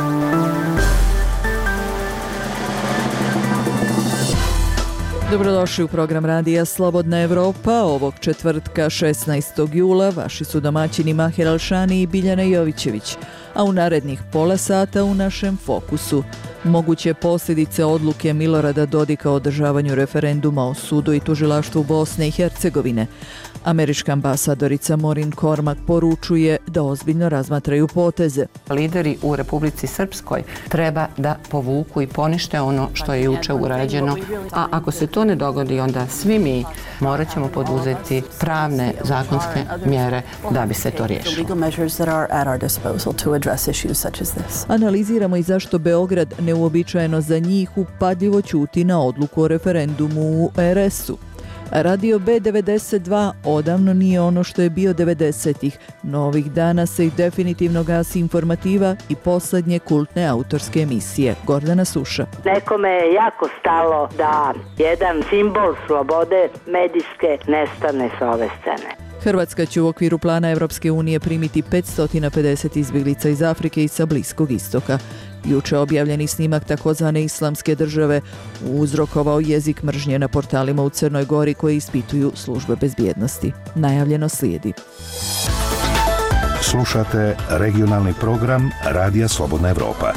Dobrodošli u program radija Slobodna Evropa. Ovog četvrtka 16. jula vaši su domaćini Mahir Alšani i Biljana Jovićević, a u narednih pola sata u našem fokusu moguće posljedice odluke Milorada Dodika o održavanju referenduma o sudu i tužilaštvu Bosne i Hercegovine. Američka ambasadorica Maureen Cormack poručuje da ozbiljno razmatraju poteze. Lideri u Republici Srpskoj treba da povuku i ponište ono što je juče urađeno, a ako se to ne dogodi, onda svi mi morat ćemo poduzeti pravne zakonske mjere da bi se to riješilo. Analiziramo i zašto Beograd neuobičajeno za njih upadljivo ćuti na odluku o referendumu u RS-u. Radio B92 odavno nije ono što je bio 90-ih, no ovih dana se i definitivno gasi informativa i posljednje kultne autorske emisije. Gordana Suša. Nekome je jako stalo da jedan simbol slobode medijske nestane sa ove scene. Hrvatska će u okviru plana Evropske unije primiti 550 izbjeglica iz Afrike i sa Bliskog istoka. Juče objavljeni snimak takozvane islamske države uzrokovao jezik mržnje na portalima u Crnoj Gori koje ispituju službe bezbjednosti. Najavljeno slijedi. Slušate regionalni program Radija Slobodna Evropa.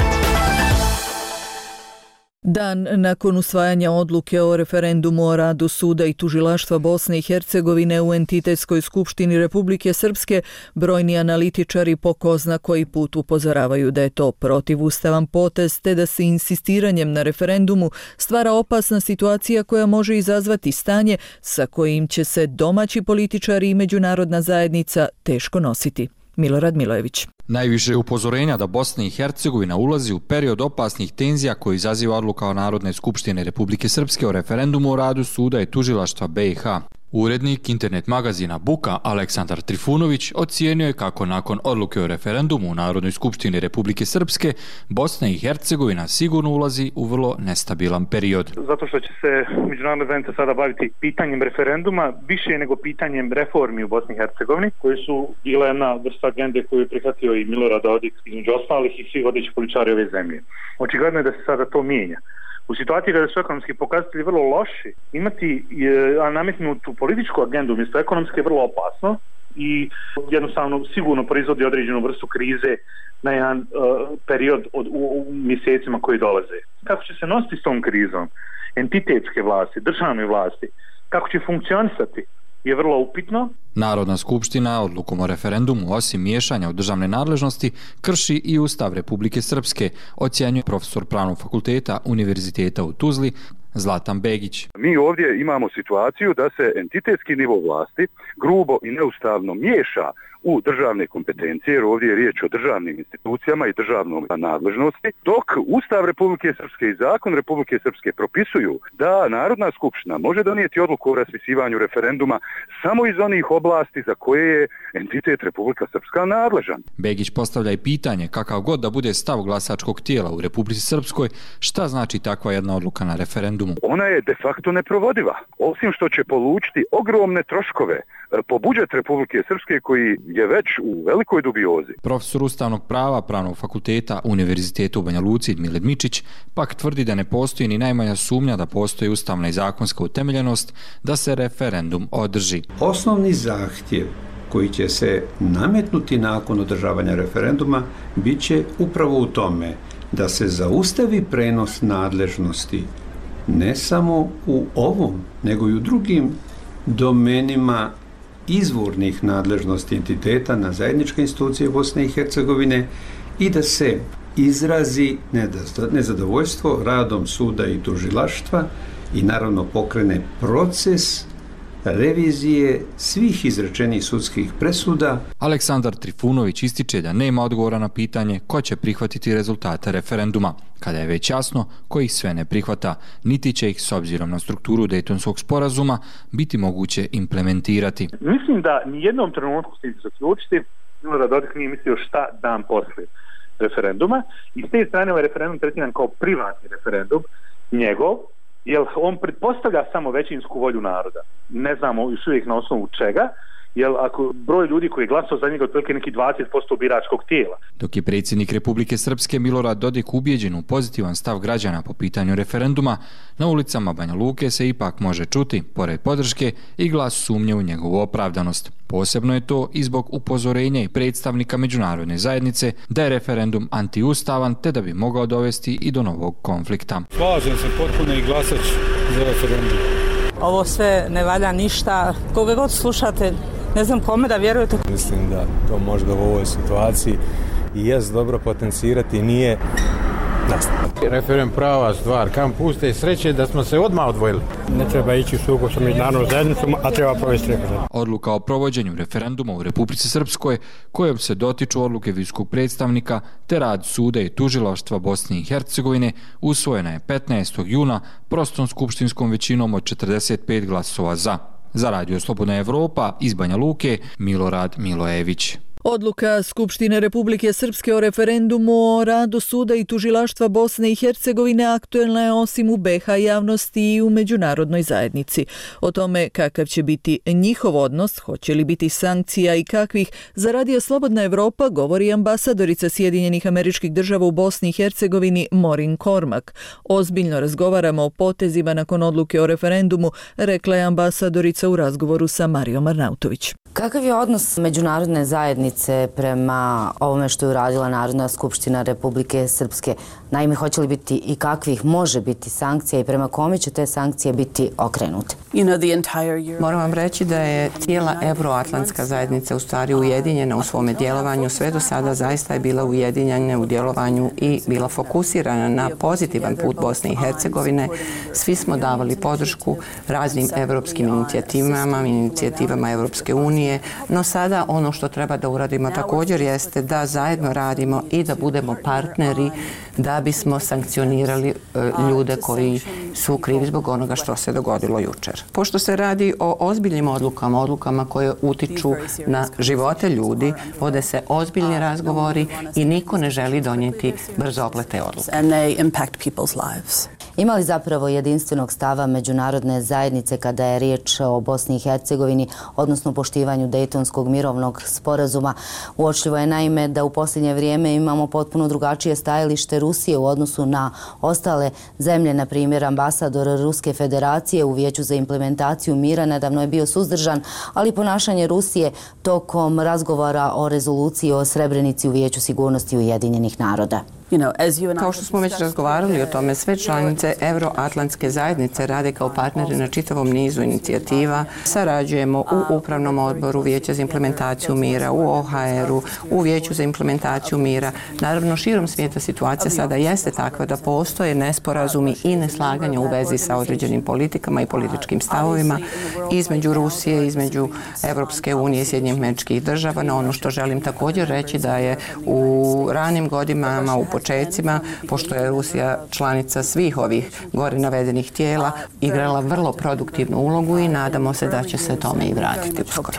Dan nakon usvajanja odluke o referendumu o radu suda i tužilaštva Bosne i Hercegovine u entitetskoj skupštini Republike Srpske, brojni analitičari po ko zna koji put upozoravaju da je to protivustavan potez te da se insistiranjem na referendumu stvara opasna situacija koja može izazvati stanje sa kojim će se domaći političari i međunarodna zajednica teško nositi. Milorad Milojević. Najviše upozorenja da Bosna i Hercegovina ulazi u period opasnih tenzija koji izaziva odluka o Narodne skupštine Republike Srpske o referendumu o radu suda i tužilaštva BiH. Urednik internet magazina Buka Aleksandar Trifunović ocijenio je kako nakon odluke o referendumu u Narodnoj skupštini Republike Srpske Bosna i Hercegovina sigurno ulazi u vrlo nestabilan period. Zato što će se međunarodna zajednica sada baviti pitanjem referenduma više nego pitanjem reformi u Bosni i Hercegovini, koje su bile jedna vrsta agende koju je prihvatio i Milorad Dodik između ostalih i svi vodeći političari ove zemlje. Očigledno je da se sada to mijenja. U situaciji kada su ekonomski pokazatelji vrlo loši, imati nametnutu političku agendu umjesto ekonomske je vrlo opasno i jednostavno sigurno proizvodi određenu vrstu krize na jedan period u mjesecima koji dolaze. Kako će se nositi s tom krizom? Entitetske vlasti, državne vlasti, kako će funkcionisati je vrlo upitno. Narodna skupština odlukom o referendumu, osim miješanja u državne nadležnosti, krši i Ustav Republike Srpske, ocjenjuje profesor Pravnog fakulteta Univerziteta u Tuzli Zlatan Begić. Mi ovdje imamo situaciju da se entitetski nivo vlasti grubo i neustavno miješa u državne kompetencije, jer ovdje je riječ o državnim institucijama i državnom nadležnosti, dok Ustav Republike Srpske i Zakon Republike Srpske propisuju da Narodna skupština može donijeti odluku o raspisivanju referenduma samo iz onih oblasti za koje je entitet Republika Srpska nadležan. Begić postavlja i pitanje kakav god da bude stav glasačkog tijela u Republici Srpskoj, šta znači takva jedna odluka na referendumu? Ona je de facto neprovodiva, osim što će polučiti ogromne troškove po budžet Republike Srpske koji je već u velikoj dubiozi. Profesor ustavnog prava Pravnog fakulteta Univerziteta u Banja Luci Miled Mičić pak tvrdi da ne postoji ni najmanja sumnja da postoji ustavna i zakonska utemeljenost da se referendum održi. Osnovni zahtjev koji će se nametnuti nakon održavanja referenduma bit će upravo u tome da se zaustavi prenos nadležnosti ne samo u ovom, nego i u drugim domenima izvornih nadležnosti entiteta na zajedničke institucije Bosne i Hercegovine i da se izrazi nezadovoljstvo radom suda i tužilaštva i naravno pokrene proces revizije svih izrečenih sudskih presuda. Aleksandar Trifunović ističe da nema odgovora na pitanje ko će prihvatiti rezultate referenduma, kada je već jasno ko ih sve ne prihvata, niti će ih s obzirom na strukturu Dejtonskog sporazuma biti moguće implementirati. Mislim da nijednom trenutku se zaključiti Milorad Dodik nije mislio šta dan poslije referenduma i s te strane ovaj referendum tretiran kao privatni referendum njegov, jer on pretpostavlja samo većinsku volju naroda. Ne znamo još uvijek na osnovu čega jer ako broj ljudi koji je glasao za njega otprilike neki 20% biračkog tijela. Dok je predsjednik Republike Srpske Milorad Dodik ubijeđen u pozitivan stav građana po pitanju referenduma, na ulicama Banja Luke se ipak može čuti, pored podrške, i glas sumnje u njegovu opravdanost. Posebno je to i zbog upozorenja i predstavnika međunarodne zajednice da je referendum antiustavan te da bi mogao dovesti i do novog konflikta. Slažem se potpuno i glasać za referendum. Ovo sve ne valja ništa. Koga god slušate, ne znam kome da vjerujete. Mislim da to možda u ovoj situaciji i jest dobro potencirati, nije nastaviti. Referendum prava stvar, kam puste sreće da smo se odmah odvojili. Ne treba ići u sukob sa međunarodnom zajednicom, a treba provesti referendum. Odluka o provođenju referenduma u Republici Srpskoj, kojom se dotiču odluke visokog predstavnika te rad suda i tužilaštva Bosne i Hercegovine, usvojena je 15. juna prostom skupštinskom većinom od 45 glasova za. Za Radio Slobodna Evropa iz Banja Luke, Milorad Milojević. Odluka Skupštine Republike Srpske o referendumu o radu suda i tužilaštva Bosne i Hercegovine aktuelna je osim u BiH javnosti i u međunarodnoj zajednici. O tome kakav će biti njihov odnos, hoće li biti sankcija i kakvih, za Radio Slobodna Evropa govori ambasadorica Sjedinjenih Američkih Država u Bosni i Hercegovini Maureen Cormack. Ozbiljno razgovaramo o potezima nakon odluke o referendumu, rekla je ambasadorica u razgovoru sa Marijom Arnautović. Kakav je odnos međunarodne zajednice prema ovome što je uradila Narodna skupština Republike Srpske? Naime, hoće li biti i kakvih može biti sankcija i prema kome će te sankcije biti okrenute? Moram vam reći da je cijela Euroatlantska zajednica u stvari ujedinjena u svome djelovanju. Sve do sada zaista je bila ujedinjena u djelovanju i bila fokusirana na pozitivan put Bosne i Hercegovine. Svi smo davali podršku raznim evropskim inicijativama Evropske unije, no sada ono što treba da uradimo također jeste da zajedno radimo i da budemo partneri da bismo sankcionirali ljude koji su krivi zbog onoga što se dogodilo jučer. Pošto se radi o ozbiljnim odlukama koje utiču na živote ljudi, vode se ozbiljni razgovori i niko ne želi donijeti brzoplete odluke. Ima li zapravo jedinstvenog stava međunarodne zajednice kada je riječ o Bosni i Hercegovini, odnosno poštivanju Dejtonskog mirovnog sporazuma? Uočljivo je naime da u posljednje vrijeme imamo potpuno drugačije stajalište Rusije u odnosu na ostale zemlje. Na primjer, ambasador Ruske federacije u Vijeću za implementaciju mira nedavno je bio suzdržan, ali ponašanje Rusije tokom razgovora o rezoluciji o Srebrenici u Vijeću sigurnosti Ujedinjenih naroda. Kao što smo već razgovarali o tome, sve članice Euroatlantske zajednice rade kao partneri na čitavom nizu inicijativa. Sarađujemo u Upravnom odboru Vijeća za implementaciju mira, u OHR-u, u Vijeću za implementaciju mira. Naravno, širom svijeta situacija sada jeste takva da postoje nesporazumi i neslaganja u vezi sa određenim politikama i političkim stavovima između Rusije, između Evropske unije i Sjedinjenih Američkih Država. No, ono što želim također reći da je u ranim godinama, u počecima, pošto je Rusija članica svih ovih gore navedenih tijela, igrala vrlo produktivnu ulogu i nadamo se da će se tome i vratiti uskoro.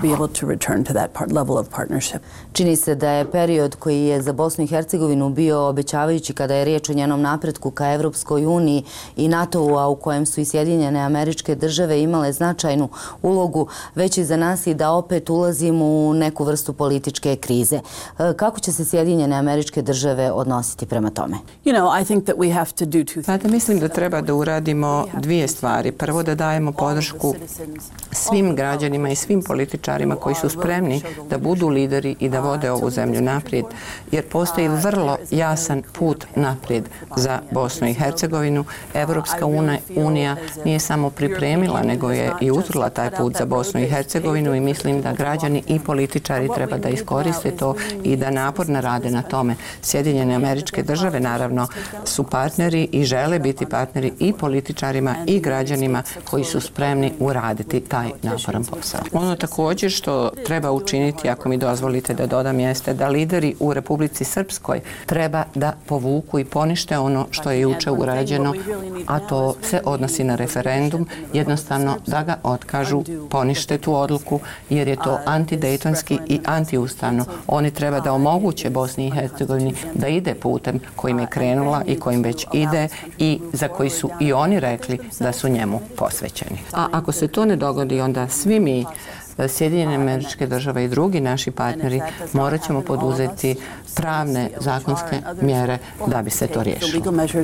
Čini se da je period koji je za Bosnu i Hercegovinu bio obećavajući kada je riječ o njenom napretku ka Evropskoj uniji i NATO-u, a u kojem su i Sjedinjene Američke Države imale značajnu ulogu, već i za nas i da opet ulazimo u neku vrstu političke krize. Kako će se Sjedinjene Američke Države odnositi prema tome? Znate, mislim da treba da uradimo dvije stvari. Prvo, da dajemo podršku svim građanima i svim političarima koji su spremni da budu lideri i da vode ovu zemlju naprijed, jer postoji vrlo jasan put naprijed za Bosnu i Hercegovinu. Evropska unija nije samo pripremila, nego je i utrla taj put za Bosnu i Hercegovinu i mislim da građani i političari treba da iskoriste to i da naporno rade na tome. Sjedinjene Američke Države naravno su partneri i žele biti partneri i političarima i građanima koji su spremni uraditi taj naporan posao. Ono također što treba učiniti, ako mi dozvolite da dodam, jeste da lideri u Republici Srpskoj treba da povuku i ponište ono što je juče urađeno, a to se odnosi na referendum, jednostavno da ga otkažu, ponište tu odluku, jer je to antidejtonski i antiustavno. Oni treba da omoguće Bosni i Hercegovini da ide putem kojim je krenula i kojim već ide i za koji su i oni rekli da su njemu posvećeni. A ako se to ne dogodi, onda svi mi Sjedinjene Američke Države i drugi naši partneri morat ćemo poduzeti pravne zakonske mjere da bi se to riješilo.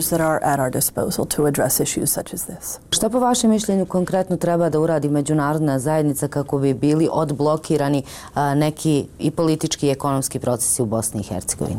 Šta po vašem mišljenju konkretno treba da uradi međunarodna zajednica kako bi bili odblokirani neki i politički i ekonomski procesi u Bosni i Hercegovini?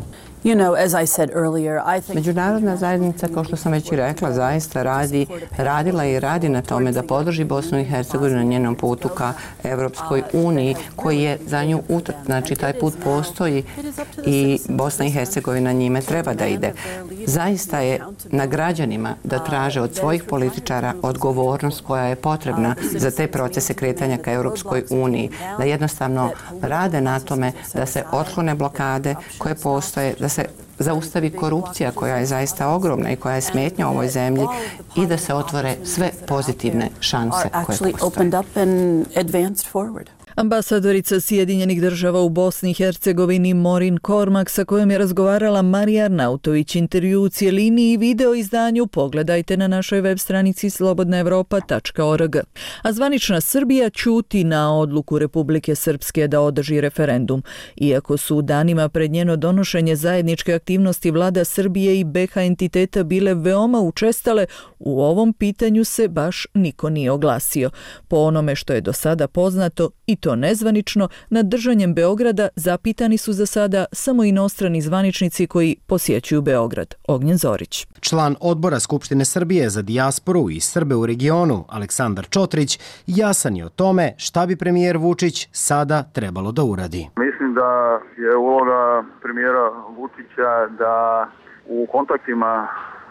Međunarodna zajednica, kao što sam već i rekla, zaista radila i radi na tome da podrži Bosnu i Hercegovinu na njenom putu ka Evropskoj uniji, koji je za nju znači taj put postoji i Bosna i Hercegovina njime treba da ide. Zaista je na građanima da traže od svojih političara odgovornost koja je potrebna za te procese kretanja ka Evropskoj uniji, da jednostavno rade na tome da se otklone blokade koje postoje, da se zaustavi korupcija koja je zaista ogromna i koja je smetnja ovoj zemlji i da se otvore sve pozitivne šanse koje postoje. Ambasadorica Sjedinjenih Država u Bosni i Hercegovini Maureen Cormack, sa kojom je razgovarala Marija Arnautović. Intervju u cijelini i video izdanju pogledajte na našoj web stranici slobodnaevropa.org. A zvanična Srbija ćuti na odluku Republike Srpske da održi referendum. Iako su danima pred njeno donošenje zajedničke aktivnosti vlada Srbije i BiH entiteta bile veoma učestale, u ovom pitanju se baš niko nije oglasio. Po onome što je do sada poznato, i to nezvanično, nad držanjem Beograda zapitani su za sada samo inostrani zvaničnici koji posjećuju Beograd. Ognjen Zorić. Član odbora Skupštine Srbije za dijasporu i Srbe u regionu, Aleksandar Čotrić, jasan je o tome šta bi premijer Vučić sada trebalo da uradi. Mislim da je uloga premijera Vučića da u kontaktima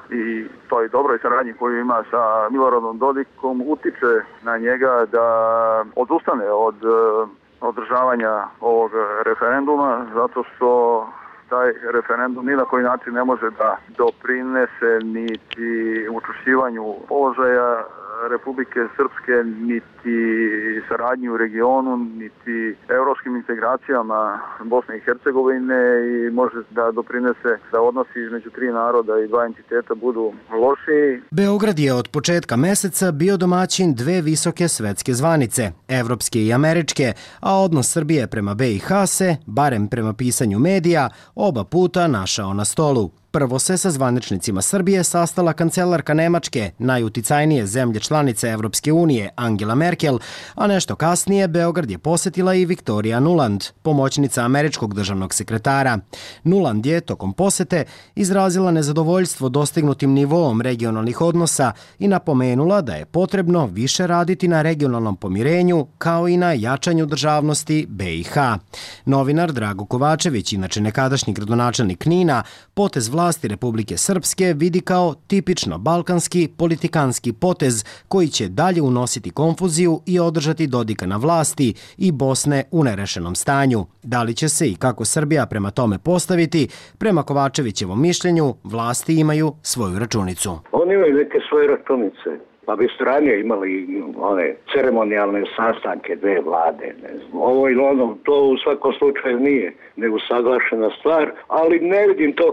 i toj dobroj saradnji koju ima sa Miloradom Dodikom utiče na njega da odustane od održavanja ovog referenduma, zato što taj referendum ni na koji način ne može da doprinese niti učvršćivanju položaja Republike Srpske, niti saradnji u regionu, niti evropskim integracijama Bosne i Hercegovine i može da doprinese da odnosi između tri naroda i dva entiteta budu lošiji. Beograd je od početka meseca bio domaćin dve visoke svetske zvanice, evropske i američke, a odnos Srbije prema BiH se, barem prema pisanju medija, oba puta našao na stolu. Prvo se sa zvaničnicima Srbije sastala kancelarka Nemačke, najuticajnije zemlje članice Evropske unije, Angela Merkel, a nešto kasnije Beograd je posjetila i Viktorija Nuland, pomoćnica američkog državnog sekretara. Nuland je tokom posete izrazila nezadovoljstvo dostignutim nivoom regionalnih odnosa i napomenula da je potrebno više raditi na regionalnom pomirenju kao i na jačanju državnosti BiH. Novinar Drago Kovačević, inače nekadašnji gradonačelnik Knina, potez vlasti Republike Srpske vidi kao tipično balkanski politikanski potez koji će dalje unositi konfuziju i održati Dodika na vlasti i Bosne u nerešenom stanju. Da li će se i kako Srbija prema tome postaviti, prema Kovačevićevom mišljenju, vlasti imaju svoju računicu. Oni imaju neke svoje računice. Pa bi su ranije imali one ceremonijalne sastanke dve vlade. Ovo i ono, to u svakom slučaju nije nego saglašena stvar, ali ne vidim to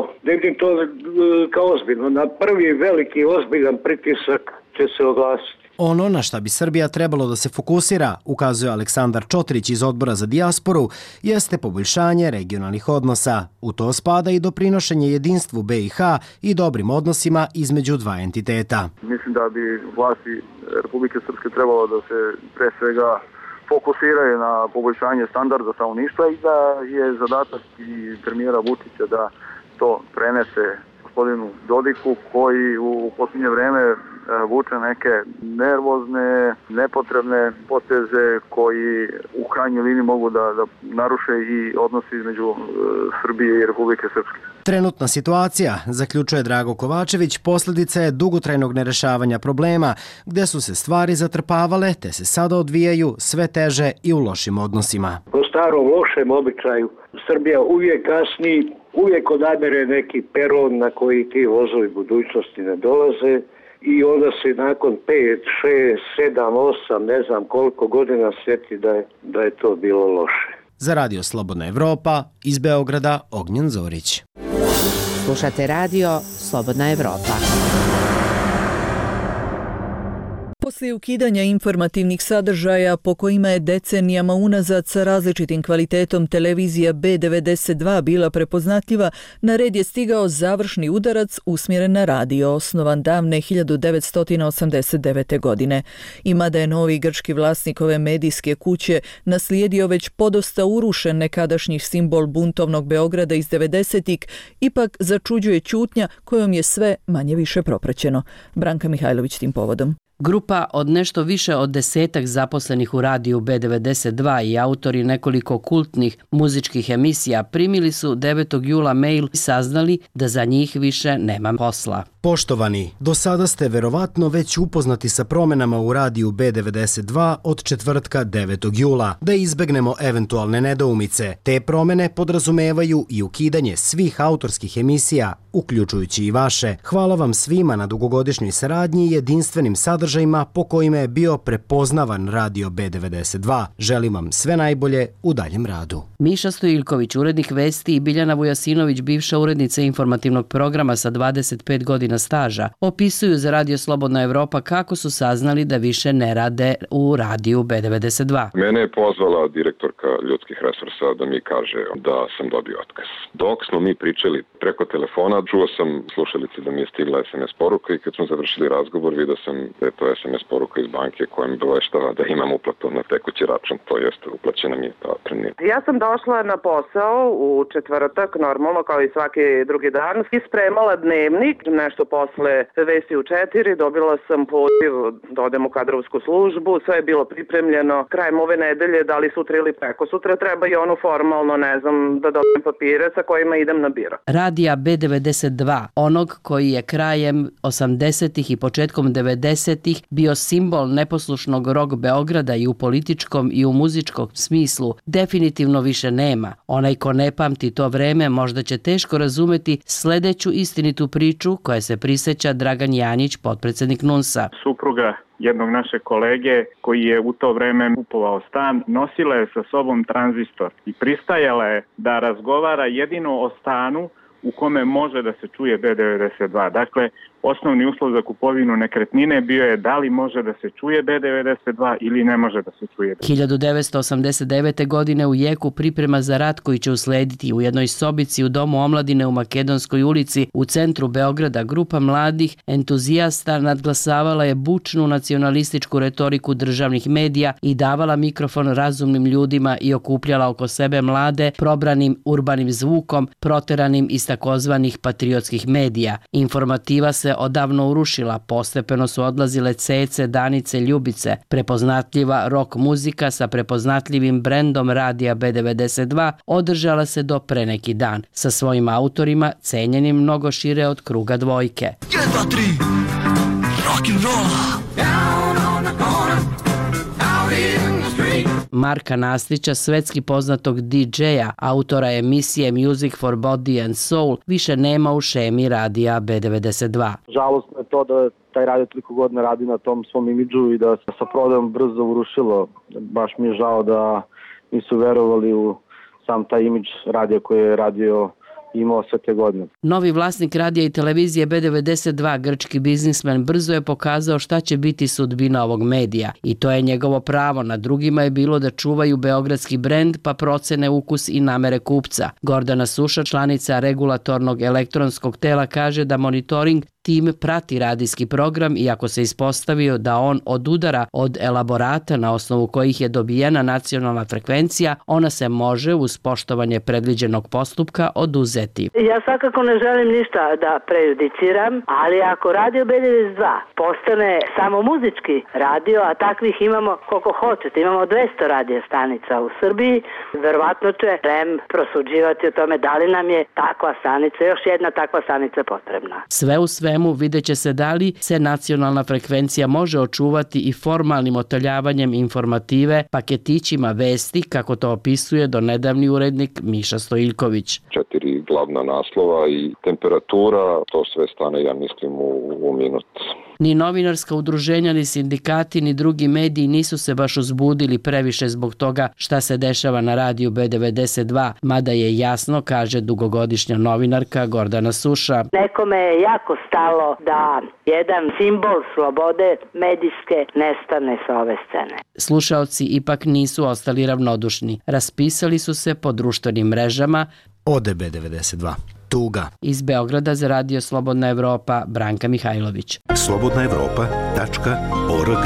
kao ozbiljno. Na prvi veliki ozbiljan pritisak će se oglasiti. Ono na šta bi Srbija trebalo da se fokusira, ukazuje Aleksandar Čotrić iz odbora za dijasporu, jeste poboljšanje regionalnih odnosa. U to spada i doprinošenje jedinstvu BiH i dobrim odnosima između dva entiteta. Mislim da bi vlasti Republike Srpske trebalo da se pre svega fokusiraju na poboljšanje standarda stanovništva i da je zadatak i premijera Vučića da to prenese gospodinu Dodiku, koji u posljednje vreme vuče neke nervozne, nepotrebne poteze koji u krajnjoj liniji mogu da naruše i odnosi između Srbije i Republike Srpske. Trenutna situacija, zaključuje Drago Kovačević, posljedica je dugotrajnog nerešavanja problema, gdje su se stvari zatrpavale te se sada odvijaju sve teže i u lošim odnosima. Po starom lošem običaju Srbija uvijek kasni, uvijek odabere neki peron na koji ti vozovi budućnosti ne dolaze i onda se nakon 5, 6, 7, 8, ne znam koliko godina sjeti da je to bilo loše. Za Radio Slobodna Evropa, iz Beograda, Ognjen Zorić. Slušate radio Slobodna Evropa. Poslije ukidanja informativnih sadržaja po kojima je decenijama unazad sa različitim kvalitetom televizija B92 bila prepoznatljiva, na red je stigao završni udarac usmjeren na radio, osnovan davne 1989. godine. I mada je novi grčki vlasnik ove medijske kuće naslijedio već podosta urušen nekadašnji simbol buntovnog Beograda iz 90-ih, ipak začuđuje ćutnja kojom je sve manje više propraćeno. Branka Mihajlović tim povodom. Grupa od nešto više od 10 zaposlenih u radiju B92 i autori nekoliko kultnih muzičkih emisija primili su 9. jula mail i saznali da za njih više nema posla. Poštovani, do sada ste verovatno već upoznati sa promenama u radiju B92 od četvrtka 9. jula. Da izbegnemo eventualne nedoumice, te promene podrazumevaju i ukidanje svih autorskih emisija, uključujući i vaše. Hvala vam svima na dugogodišnjoj saradnji i jedinstvenim sadržajima po kojima je bio prepoznavan radio B92. Želim vam sve najbolje u daljem radu. Miša Stojilković, urednik Vesti, i Biljana Vujasinović, bivša urednica informativnog programa sa 25 godina staža, opisuju za Radio Slobodna Evropa kako su saznali da više ne rade u radiju B92. Mene je pozvala direktorka ljudskih resursa da mi kaže da sam dobio otkaz. Dok smo mi pričali preko telefona, čuo sam slušalice da mi je stigla SMS poruka i kad smo završili razgovor vidio sam da je to SMS poruka iz banke koja mi obaveštava da imam uplatu na tekući račun, to jest uplaćena mi je ta otpremnina. Ja sam došla na posao u četvrtak, normalno kao i svaki drugi dan, i spremala dnevnik, nešto posle Vesti u 4, dobila sam poziv da odem u kadrovsku službu, sve je bilo pripremljeno. Krajem ove nedelje, da li sutra ili preko sutra, treba i ono formalno, ne znam, da dobijem papire sa kojima idem na biro. Radija B92, onog koji je krajem 80-ih i početkom 90-ih bio simbol neposlušnog rock Beograda i u političkom i u muzičkom smislu, definitivno više nema. Onaj ko ne pamti to vreme možda će teško razumeti sledeću istinitu priču koja se prisjeća Dragan Janjić, potpredsjednik NUNS-a. Supruga jednog našeg kolege koji je u to vreme kupovao stan, nosila je sa sobom tranzistor i pristajala je da razgovara jedino o stanu u kome može da se čuje B92. Dakle, osnovni uslov za kupovinu nekretnine bio je da li može da se čuje B92 ili ne može da se čuje. 1989. godine u jeku priprema za rat koji će uslediti u jednoj sobici u Domu omladine u Makedonskoj ulici u centru Beograda, grupa mladih entuzijasta nadglasavala je bučnu nacionalističku retoriku državnih medija i davala mikrofon razumnim ljudima i okupljala oko sebe mlade probranim urbanim zvukom, proteranim iz takozvanih patriotskih medija. Informativa se odavno urušila, postepeno su odlazile Cece, Danice, Ljubice. Prepoznatljiva rock muzika sa prepoznatljivim brendom radija B92 održala se do pre neki dan, sa svojim autorima cenjenim mnogo šire od kruga dvojke. 1, 2, 3, rock'n'rolla, down on the corner, out in the street. Marka Nastića, svetski poznatog DJ-a, autora emisije Music for Body and Soul, više nema u šemi radija B92. Žalostno je to da taj radio toliko godina radi na tom svom imidžu i da se sa prodajom brzo urušilo. Baš mi je žao da nisu verovali u sam taj imidž radija koji je radio imao sve te godine. Novi vlasnik radija i televizije B92, grčki biznismen, brzo je pokazao šta će biti sudbina ovog medija. I to je njegovo pravo. Na drugima je bilo da čuvaju beogradski brend pa procene ukus i namere kupca. Gordana Suša, članica regulatornog elektronskog tela, kaže da monitoring tim prati radijski program i ako se ispostavio da on odudara od elaborata na osnovu kojih je dobijena nacionalna frekvencija, ona se može uz poštovanje predviđenog postupka oduzeti. Ja svakako ne želim ništa da prejudiciram, ali ako radio B92 postane samo muzički radio, a takvih imamo koliko hoćete, imamo 200 radio stanica u Srbiji, verovatno će REM prosuđivati o tome da li nam je takva stanica, još jedna takva stanica potrebna. Sve u svemu vidjet će se da li se nacionalna frekvencija može očuvati i formalnim otaljavanjem informative, paketićima vesti, kako to opisuje donedavni urednik Miša Stojilković. 4 glavna naslova i temperatura, to sve stane, ja mislim, u minut. Ni novinarska udruženja, ni sindikati, ni drugi mediji nisu se baš uzbudili previše zbog toga šta se dešava na radiju B92, mada je jasno, kaže dugogodišnja novinarka Gordana Suša. Nekome je jako stalo da jedan simbol slobode medijske nestane sa ove scene. Slušaoci ipak nisu ostali ravnodušni. Raspisali su se po društvenim mrežama. Ode B92. Tuga. Iz Beograda za radio Slobodna Evropa, Branka Mihajlović. slobodnaevropa.org.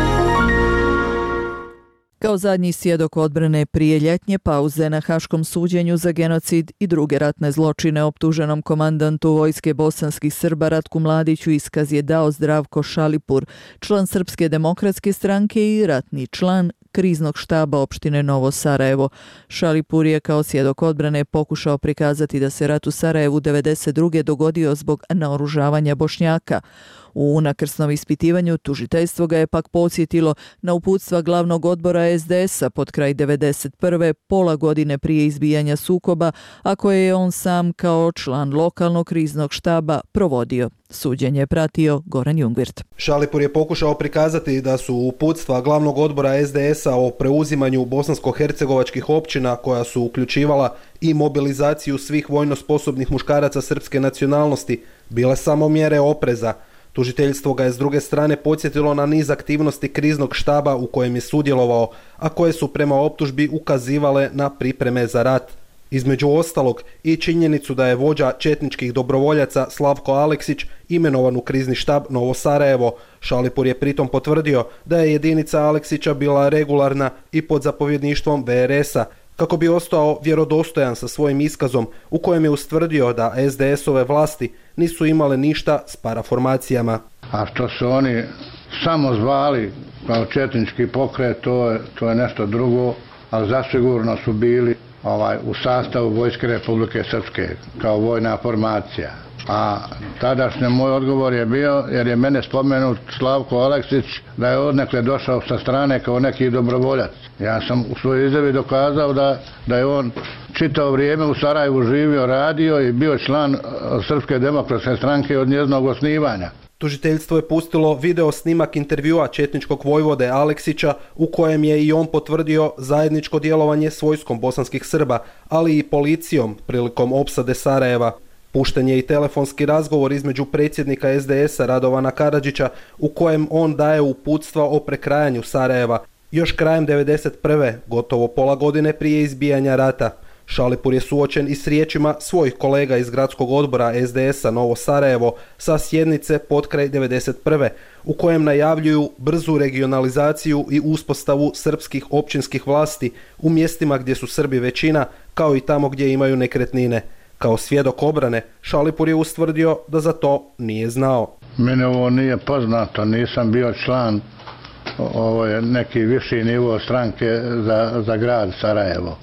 Kao zadnji svjedok odbrane prije ljetnje pauze na Haškom suđenju za genocid i druge ratne zločine optuženom komandantu vojske bosanskih Srba Ratku Mladiću iskaz je dao Zdravko Šalipur, član Srpske demokratske stranke i ratni član kriznog štaba opštine Novo Sarajevo. Šalipur je kao svjedok odbrane pokušao prikazati da se rat u Sarajevu 1992. dogodio zbog naoružavanja Bošnjaka. U unakrsnom ispitivanju tužiteljstvo ga je pak podsjetilo na uputstva glavnog odbora SDS-a pod kraj 1991. pola godine prije izbijanja sukoba, a koje je on sam kao član lokalnog kriznog štaba provodio. Suđenje je pratio Goran Jungwirth. Šalipur je pokušao prikazati da su uputstva glavnog odbora SDS-a o preuzimanju bosansko-hercegovačkih općina, koja su uključivala i mobilizaciju svih vojno sposobnih muškaraca srpske nacionalnosti, bile samo mjere opreza. Tužiteljstvo ga je s druge strane podsjetilo na niz aktivnosti kriznog štaba u kojem je sudjelovao, a koje su prema optužbi ukazivale na pripreme za rat. Između ostalog i činjenicu da je vođa četničkih dobrovoljaca Slavko Aleksić imenovan u krizni štab Novo Sarajevo. Šalipur je pritom potvrdio da je jedinica Aleksića bila regularna i pod zapovjedništvom VRS-a, kako bi ostao vjerodostojan sa svojim iskazom u kojem je ustvrdio da SDS-ove vlasti nisu imale ništa s paraformacijama. A što su oni samo zvali kao četnički pokret, to je nešto drugo, ali zasigurno su bili u sastavu Vojske Republike Srpske kao vojna formacija. A tadašnji moj odgovor je bio, jer je mene spomenut Slavko Aleksić, da je odnekle došao sa strane kao neki dobrovoljac. Ja sam u svojoj izjavi dokazao da je on čitavo vrijeme u Sarajevu živio, radio i bio član Srpske demokratske stranke od njezinog osnivanja. Tužiteljstvo je pustilo video snimak intervjua četničkog vojvode Aleksića u kojem je i on potvrdio zajedničko djelovanje s vojskom bosanskih Srba, ali i policijom prilikom opsade Sarajeva. Pušten je i telefonski razgovor između predsjednika SDS-a Radovana Karadžića u kojem on daje uputstva o prekrajanju Sarajeva. Još krajem 1991. gotovo pola godine prije izbijanja rata. Šalipur je suočen i s riječima svojih kolega iz gradskog odbora SDS-a Novo Sarajevo sa sjednice potkraj 1991. u kojem najavljuju brzu regionalizaciju i uspostavu srpskih općinskih vlasti u mjestima gdje su Srbi većina, kao i tamo gdje imaju nekretnine. Kao svjedok obrane, Šalipur je ustvrdio da za to nije znao. Mene ovo nije poznato, nisam bio član, ovo je neki viši nivo stranke za grad Sarajevo.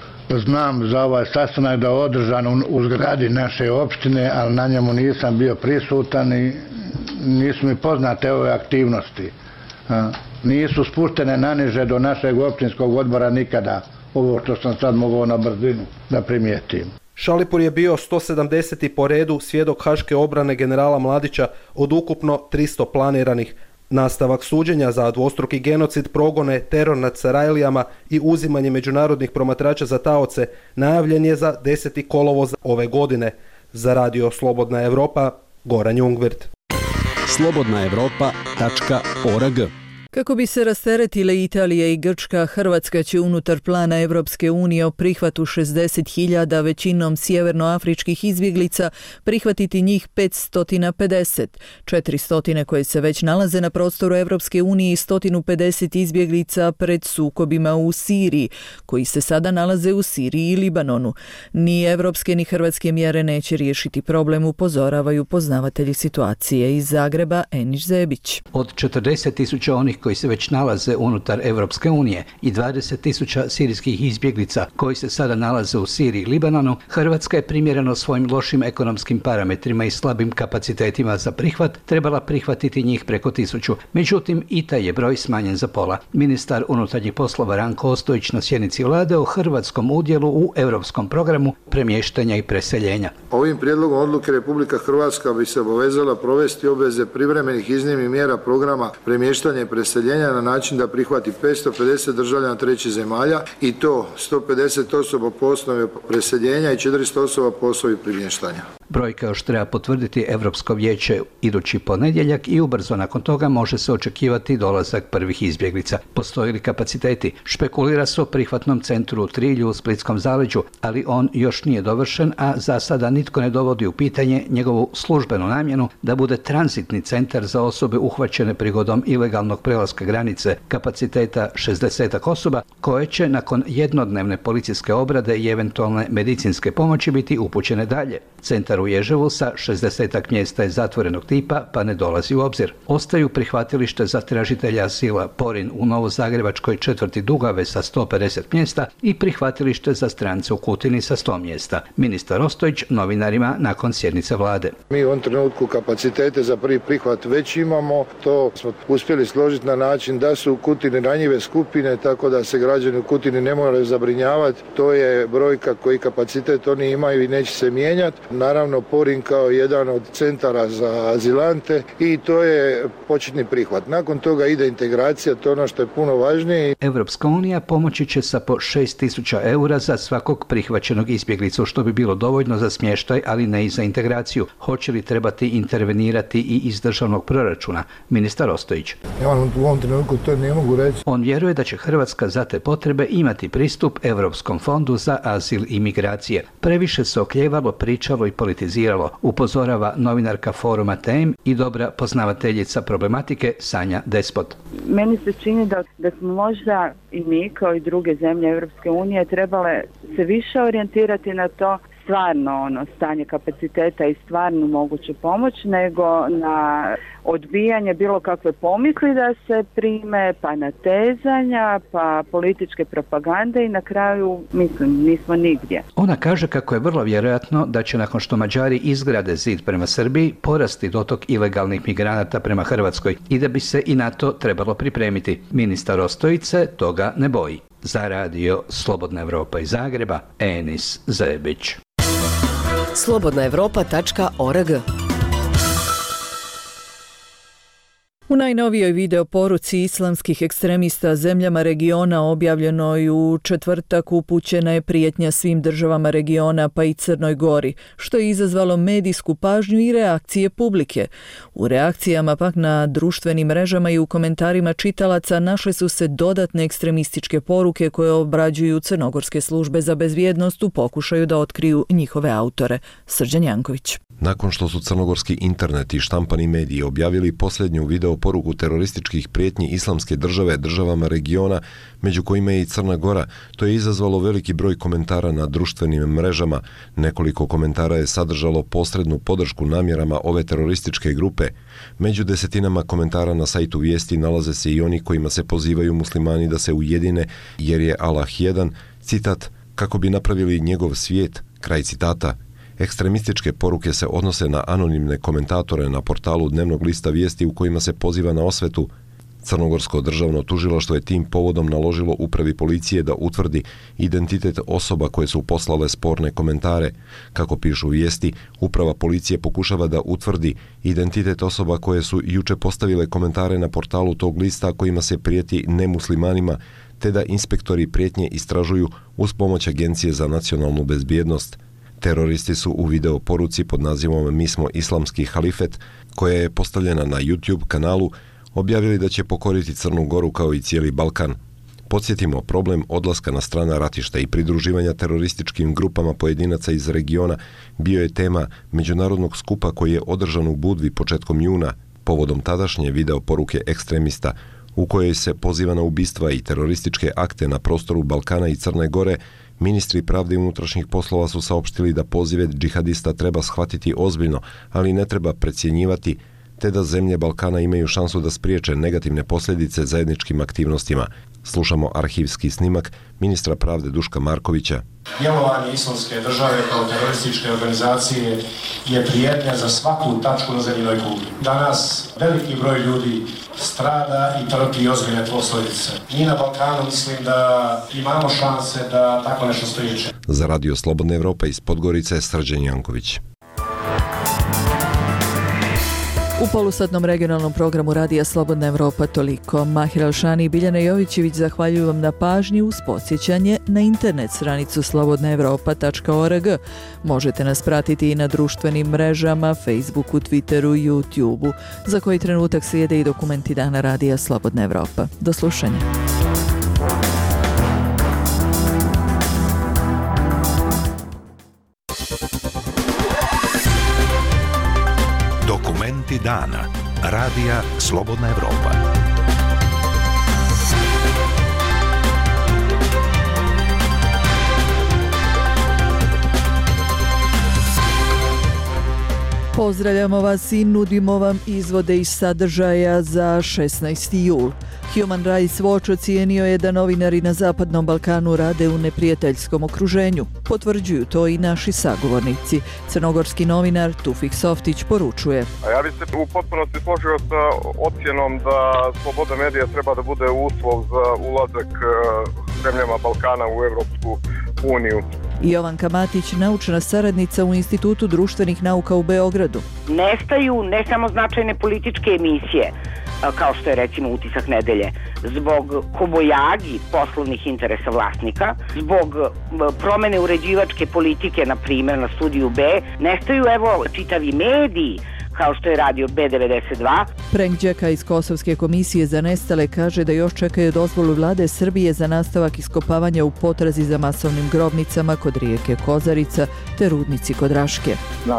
Znam za ovaj sastanak da je održan u zgradi naše opštine, ali na njemu nisam bio prisutan i nisu mi poznate ove aktivnosti. Nisu spuštene naniže do našeg općinskog odbora nikada, ovo što sam sad mogao na brzinu da primijetim. Šalipur je bio 170. po redu svjedok haške obrane generala Mladića od ukupno 300 planiranih. Nastavak suđenja za dvostruki genocid, progone, teror nad Sarajlijama i uzimanje međunarodnih promatrača za taoce najavljen je za 10. kolovoza ove godine. Za radio Slobodna Evropa, Goran Jungwirth. slobodnaevropa.org. Kako bi se rasteretile Italija i Grčka, Hrvatska će unutar plana Evropske unije o prihvatu 60.000 većinom sjevernoafričkih izbjeglica prihvatiti njih 550, 400 koje se već nalaze na prostoru Evropske unije i 150 izbjeglica pred sukobima u Siriji, koji se sada nalaze u Siriji i Libanonu. Ni evropske ni hrvatske mjere neće riješiti problem, upozoravaju poznavatelji situacije iz Zagreba Eniš Zebić. Od 40.000 onih koji se već nalaze unutar Evropske unije i 20.000 sirijskih izbjeglica koji se sada nalaze u Siriji i Libanonu, Hrvatska je primjereno svojim lošim ekonomskim parametrima i slabim kapacitetima za prihvat trebala prihvatiti njih preko 1000. Međutim, i taj je broj smanjen za pola. Ministar unutarnjih poslova Ranko Ostojić na sjednici vlade o hrvatskom udjelu u europskom programu premještanja i preseljenja. Ovim prijedlogom odluke Republika Hrvatska bi se obavezala provesti obveze privremenih iznimnih mjera programa premještanja i preseljenja na način da prihvati 550 državljana trećih zemalja i to 150 osoba po osnovi preseljenja i 400 osoba po osnovi premještanja. Brojka još treba potvrditi Europsko vijeće idući ponedjeljak i ubrzo nakon toga može se očekivati dolazak prvih izbjeglica. Postoji li kapaciteti? Špekulira se o prihvatnom centru u Trilju u Splitskom zaleđu, ali on još nije dovršen, a za sada nitko ne dovodi u pitanje njegovu službenu namjenu da bude tranzitni centar za osobe uhvaćene prigodom ilegalnog prelaska granice kapaciteta 60 osoba koje će nakon jednodnevne policijske obrade i eventualne medicinske pomoći biti upućene dalje. Centar u Ježevu sa 60 mjesta je zatvorenog tipa pa ne dolazi u obzir. Ostaju prihvatilište za tražitelja azila Porin u Novozagrebačkoj četvrti Dugave sa 150 mjesta i prihvatilište za strance u Kutini sa 100 mjesta. Ministar Ostojić novinarima nakon sjednice vlade. Mi u ovom trenutku kapacitete za prvi prihvat već imamo. To smo uspjeli složiti na način da su u Kutini ranjive skupine, tako da se građani u Kutini ne moraju zabrinjavati. To je brojka koji kapacitet oni imaju i neće se mijenjati. Naravno, Porin kao jedan od centara za azilante i to je početni prihvat. Nakon toga ide integracija, to je ono što je puno važnije. Evropska unija pomoći će sa po 6.000 eura za svakog prihvaćenog izbjeglicu, što bi bilo dovoljno za smještaj, ali ne i za integraciju. Hoće li trebati intervenirati i iz državnog proračuna? Ministar Ostojić. Ja u ovom trenutku to ne mogu reći. On vjeruje da će Hrvatska za te potrebe imati pristup Europskom fondu za azil i migracije. Previše se okljevalo, pričalo i politiziralo, upozorava novinarka foruma TEM i dobra poznavateljica problematike Sanja Despot. Meni se čini da smo možda i mi kao i druge zemlje Europske unije trebale se više orijentirati na to stvarno stanje kapaciteta i stvarnu moguću pomoć nego na odbijanje bilo kakve pomisli da se prime, pa natezanja, pa političke propagande i na kraju, nismo nigdje. Ona kaže kako je vrlo vjerojatno da će nakon što Mađari izgrade zid prema Srbiji porasti dotok ilegalnih migranata prema Hrvatskoj i da bi se i na to trebalo pripremiti. Ministar Ostojić se toga ne boji. Za radio Slobodna Evropa iz Zagreba, Enis Zebić. slobodnaevropa.org. U najnovijoj video poruci islamskih ekstremista zemljama regiona objavljenoj u četvrtak upućena je prijetnja svim državama regiona pa i Crnoj Gori, što je izazvalo medijsku pažnju i reakcije publike. U reakcijama pak na društvenim mrežama i u komentarima čitalaca našle su se dodatne ekstremističke poruke koje obrađuju crnogorske službe za bezbjednost u pokušaju da otkriju njihove autore. Srđan Janković. Nakon što su crnogorski internet i štampani mediji objavili posljednju video poruku terorističkih prijetnji islamske države državama regiona, među kojima je i Crna Gora, to je izazvalo veliki broj komentara na društvenim mrežama. Nekoliko komentara je sadržalo posrednu podršku namjerama ove terorističke grupe. Među desetinama komentara na sajtu Vijesti nalaze se i oni kojima se pozivaju muslimani da se ujedine jer je Allah jedan, citat, kako bi napravili njegov svijet, kraj citata. Ekstremističke poruke se odnose na anonimne komentatore na portalu dnevnog lista Vijesti u kojima se poziva na osvetu. Crnogorsko državno tužilaštvo je tim povodom naložilo upravi policije da utvrdi identitet osoba koje su poslale sporne komentare. Kako pišu Vijesti, uprava policije pokušava da utvrdi identitet osoba koje su juče postavile komentare na portalu tog lista kojima se prijeti nemuslimanima, te da inspektori prijetnje istražuju uz pomoć Agencije za nacionalnu bezbjednost. Teroristi su u video poruci pod nazivom Mi smo islamski halifet, koja je postavljena na YouTube kanalu, objavili da će pokoriti Crnu Goru kao i cijeli Balkan. Podsjetimo, problem odlaska na strana ratišta i pridruživanja terorističkim grupama pojedinaca iz regiona bio je tema međunarodnog skupa koji je održan u Budvi početkom juna, povodom tadašnje video poruke ekstremista, u kojoj se poziva na ubistva i terorističke akte na prostoru Balkana i Crne Gore. Ministri pravde i unutrašnjih poslova su saopštili da pozive džihadista treba shvatiti ozbiljno, ali ne treba precjenjivati, te da zemlje Balkana imaju šansu da spriječe negativne posljedice zajedničkim aktivnostima. Slušamo arhivski snimak ministra pravde Duška Markovića. Djelovanje Islamske države kao terorističke organizacije je prijetnja za svaku tačku na zemljinoj kugli. Danas veliki broj ljudi strada i trpi ozbiljne posljedice. Mi na Balkanu mislim da imamo šanse da tako nešto spriječe. Za Radio Slobodna Evropa iz Podgorice, Srđan Janković. U polusatnom regionalnom programu Radija Slobodna Evropa toliko. Mahir Alšani i Biljana Jovićević zahvaljuju vam na pažnji uz podsjećanje na internet stranicu slobodnaevropa.org. Možete nas pratiti i na društvenim mrežama, Facebooku, Twitteru, YouTubeu. Za koji trenutak slijede i dokumenti dana Radija Slobodna Evropa. Do slušanja. Dokumenti dana. Radija Slobodna Evropa. Pozdravljamo vas i nudimo vam izvode iz sadržaja za 16. jul. Human Rights Watch ocijenio je da novinari na Zapadnom Balkanu rade u neprijateljskom okruženju. Potvrđuju to i naši sagovornici. Crnogorski novinar Tufik Softić poručuje. Ja bih se u potpunosti složio sa ocjenom da sloboda medija treba da bude uslov za ulazak zemljama Balkana u Evropsku uniju. Jovanka Matić, naučna saradnica u Institutu društvenih nauka u Beogradu. Nestaju ne samo značajne političke emisije, kao što je recimo Utisak nedelje, zbog kobojagi poslovnih interesa vlasnika, zbog promene uređivačke politike, na primjer na Studiju B, nestaju čitavi mediji, kao što je radio B92. Prenk Đeka iz Kosovske komisije za nestale kaže da još čekaju dozvolu vlade Srbije za nastavak iskopavanja u potrazi za masovnim grobnicama kod rijeke Kozarica te rudnici kod Raške.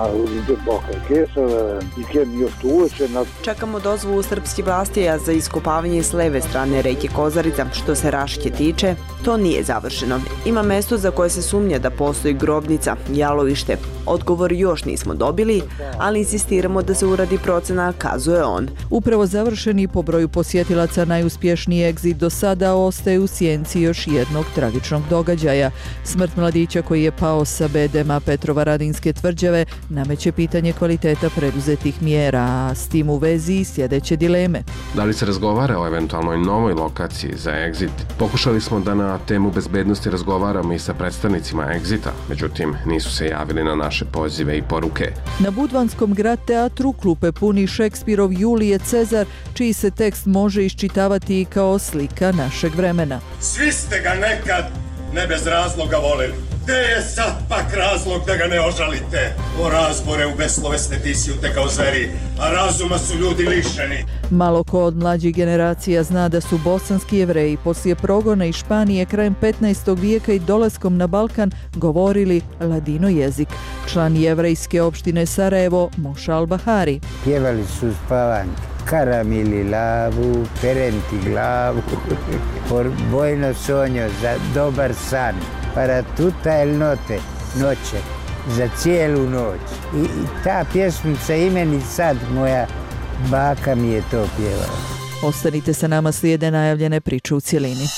Čekamo dozvolu srpskih vlastija za iskopavanje s leve strane rijeke Kozarica. Što se Raške tiče, to nije završeno. Ima mesto za koje se sumnja da postoji grobnica, jalovište. Odgovor još nismo dobili, ali insistiramo da se uradi procena, kazuje on. Upravo završeni po broju posjetilaca najuspješniji egzit do sada ostaje u sjenci još jednog tragičnog događaja. Smrt mladića koji je pao sa bedema Petrovaradinske tvrđave nameće pitanje kvaliteta preduzetih mjera, a s tim u vezi i sljedeće dileme. Da li se razgovara o eventualnoj novoj lokaciji za egzit? Pokušali smo da na temu bezbednosti razgovaramo i sa predstavnicima egzita, međutim nisu se javili na naše pozive i poruke. Na Budvanskom grad teatru klupe puni Šekspirov Julije Cezar, čiji se tekst može iščitavati i kao slika našeg vremena. Svi ste ga nekad ne bez razloga voleli. Gde je sad pak razlog da ga ne ožalite? O razbore u beslovesne ti si utekao zveri, a razuma su ljudi lišeni. Malo ko od mlađih generacija zna da su bosanski Jevreji poslije progona iz Španije krajem 15. vijeka i dolaskom na Balkan govorili ladino jezik. Član jevrejske opštine Sarajevo, Moša Al-Bahari. Pjevali su spavanke. Karamili lavu, perenti glavu, por bojno sonjo za dobar san, para tuta el note, noće, za cijelu noć. I ta pjesmica i meni sad, moja baka mi je to pjevala. Ostanite sa nama, slijede najavljene priče u cjelini.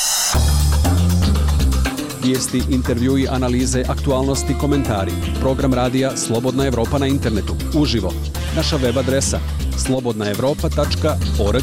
Vijesti, intervjui, analize, aktualnosti, komentari. Program radija Slobodna Evropa na internetu. Uživo. Naša web adresa slobodnaevropa.org.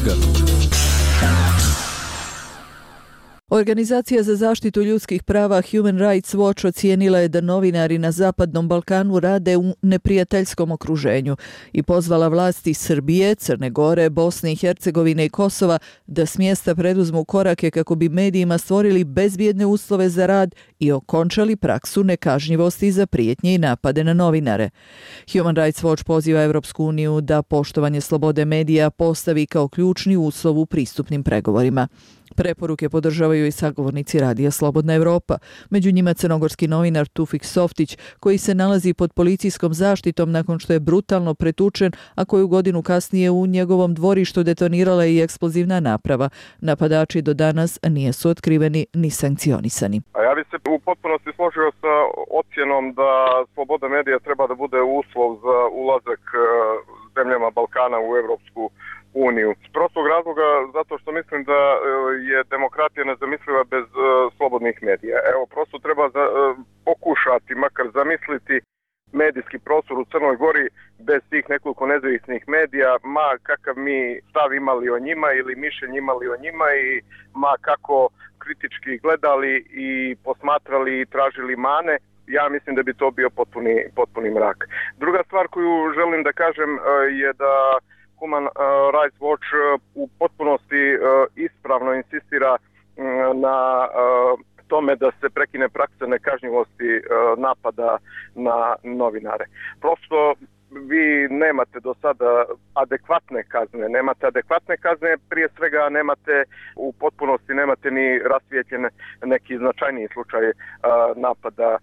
Organizacija za zaštitu ljudskih prava Human Rights Watch ocijenila je da novinari na Zapadnom Balkanu rade u neprijateljskom okruženju i pozvala vlasti Srbije, Crne Gore, Bosne i Hercegovine i Kosova da s mjesta preduzmu korake kako bi medijima stvorili bezbjedne uslove za rad i okončali praksu nekažnjivosti za prijetnje i napade na novinare. Human Rights Watch poziva Evropsku uniju da poštovanje slobode medija postavi kao ključni uslov u pristupnim pregovorima. Preporuke podržavaju i sagovornici Radija Slobodna Evropa, među njima crnogorski novinar Tufik Softić, koji se nalazi pod policijskom zaštitom nakon što je brutalno pretučen, a koju godinu kasnije u njegovom dvorištu detonirala i eksplozivna naprava. Napadači do danas nisu otkriveni ni sankcionisani. A ja bih se u potpunosti složio sa ocjenom da sloboda medija treba da bude uslov za ulazak zemljama Balkana Balkana u Evropsku uniju. S prostog razloga zato što mislim da je demokratija nezamisliva bez slobodnih medija. Evo, prosto treba pokušati makar zamisliti medijski prostor u Crnoj Gori bez tih nekoliko nezavisnih medija, ma kakav mi stav imali o njima ili mišljenje imali o njima i ma kako kritički gledali i posmatrali i tražili mane, ja mislim da bi to bio potpuni mrak. Druga stvar koju želim da kažem je da Human Rights Watch u potpunosti ispravno insistira na tome da se prekine praksa nekažnjivosti napada na novinare. Prosto vi nemate do sada adekvatne kazne, prije svega u potpunosti nemate ni rasvijetljene neki značajniji slučaj napada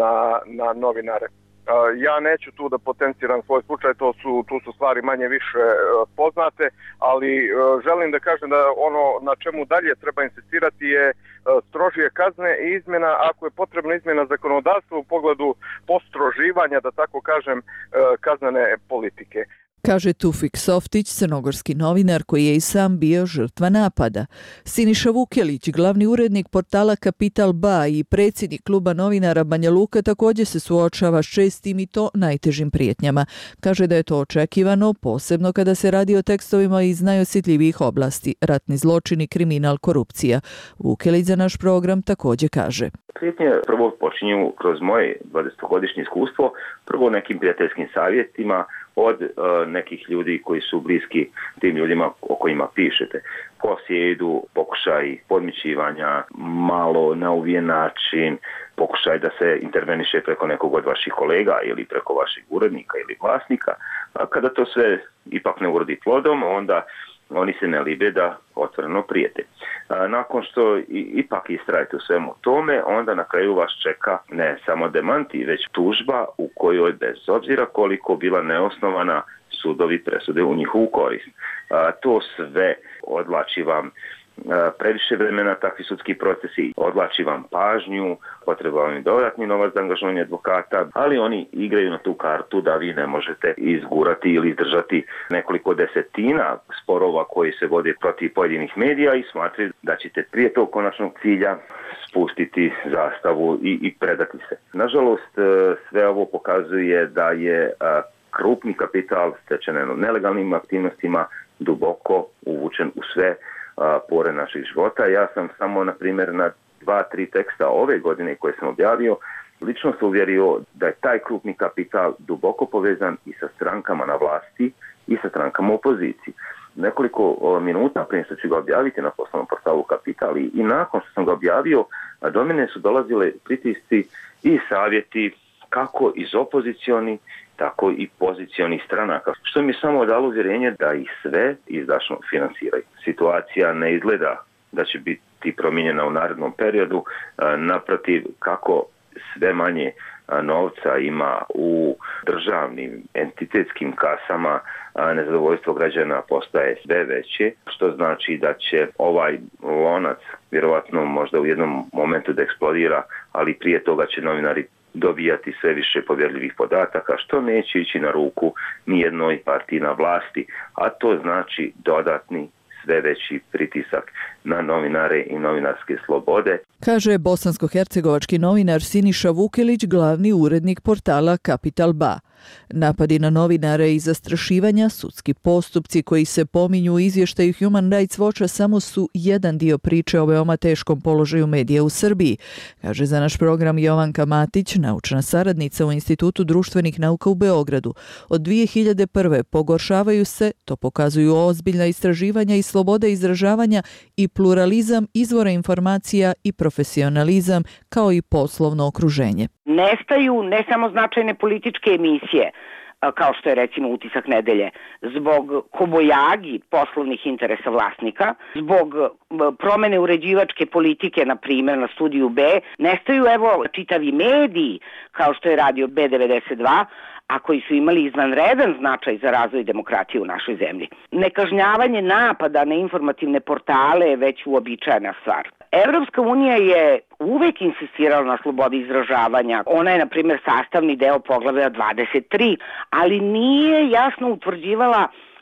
na novinare. Ja neću tu da potenciram svoj slučaj, tu su stvari manje više poznate, ali želim da kažem da ono na čemu dalje treba insistirati je strožije kazne i izmjena, ako je potrebna izmjena zakonodavstva u pogledu postroživanja, da tako kažem, kaznene politike. Kaže Tufik Softić, crnogorski novinar koji je i sam bio žrtva napada. Siniša Vukelić, glavni urednik portala Kapital BA i predsjednik kluba novinara Banja Luka, također se suočava s čestim i to najtežim prijetnjama. Kaže da je to očekivano, posebno kada se radi o tekstovima iz najosjetljivijih oblasti, ratni zločini, kriminal, korupcija. Vukelić za naš program također kaže. Prijetnje prvo počinju kroz moje 20-godišnje iskustvo, prvo nekim prijateljskim savjetima od nekih ljudi koji su bliski tim ljudima o kojima pišete. Posjedu, pokušaj podmićivanja, malo na uvijen način, pokušaj da se interveniše preko nekog od vaših kolega ili preko vaših urednika ili vlasnika. A kada to sve ipak ne urodi plodom, onda oni se ne libe da otvoreno prijete. Nakon što ipak istrajete u svemu tome, onda na kraju vas čeka ne samo demanti, već tužba u kojoj bez obzira koliko bila neosnovana sudovi presude u njihovu korist. To sve odvlači vam previše vremena, takvi sudski procesi, odvlači vam pažnju, potreba vam i dodatni novac za angažovanje advokata, ali oni igraju na tu kartu da vi ne možete izgurati ili izdržati nekoliko desetina sporova koji se vode protiv pojedinih medija i smatraju da ćete prije tog konačnog cilja spustiti zastavu i predati se. Nažalost, sve ovo pokazuje da je krupni kapital stečen nelegalnim aktivnostima duboko uvučen u sve pore naših života. Ja sam samo, na primjer, na 2-3 teksta ove godine koje sam objavio, lično se uvjerio da je taj krupni kapital duboko povezan i sa strankama na vlasti i sa strankama u opoziciji. Nekoliko minuta prije što ću ga objaviti na poslovnom portalu Kapital i nakon što sam ga objavio, do mene su dolazile pritisci i savjeti kako iz opozicioni, tako i pozicionih stranaka, što mi samo dalo uvjerenje da ih sve izdašno finansiraju. Situacija ne izgleda da će biti promijenjena u narednom periodu, naprotiv, kako sve manje novca ima u državnim entitetskim kasama, nezadovoljstvo građana postaje sve veće, što znači da će ovaj lonac vjerovatno možda u jednom momentu da eksplodira, ali prije toga će novinari dobijati sve više povjerljivih podataka, što neće ići na ruku ni jednoj partiji na vlasti, a to znači dodatni sve veći pritisak na novinare i novinarske slobode. Kaže bosansko-hercegovački novinar Siniša Vukelić, glavni urednik portala Kapital BA. Napadi na novinare i zastrašivanja, sudski postupci koji se pominju u izvještaju Human Rights Watcha samo su jedan dio priče o veoma teškom položaju medija u Srbiji, kaže za naš program Jovanka Matić, naučna saradnica u Institutu društvenih nauka u Beogradu. Od 2001. pogoršavaju se, to pokazuju ozbiljna istraživanja, i sloboda izražavanja i pluralizam izvora informacija i profesionalizam, kao i poslovno okruženje. Nestaju ne samo značajne političke emisije, kao što je recimo Utisak nedelje, zbog kobojagi poslovnih interesa vlasnika, zbog promene uređivačke politike, na primjer na Studiju B, nestaju čitavi mediji, kao što je radio B92, a koji su imali izvanredan značaj za razvoj demokratije u našoj zemlji. Nekažnjavanje napada na informativne portale je već uobičajena stvar. Evropska unija je uvek insistirala na slobodi izražavanja. Ona je, na primjer, sastavni deo poglavlja 23, ali nije jasno utvrđivala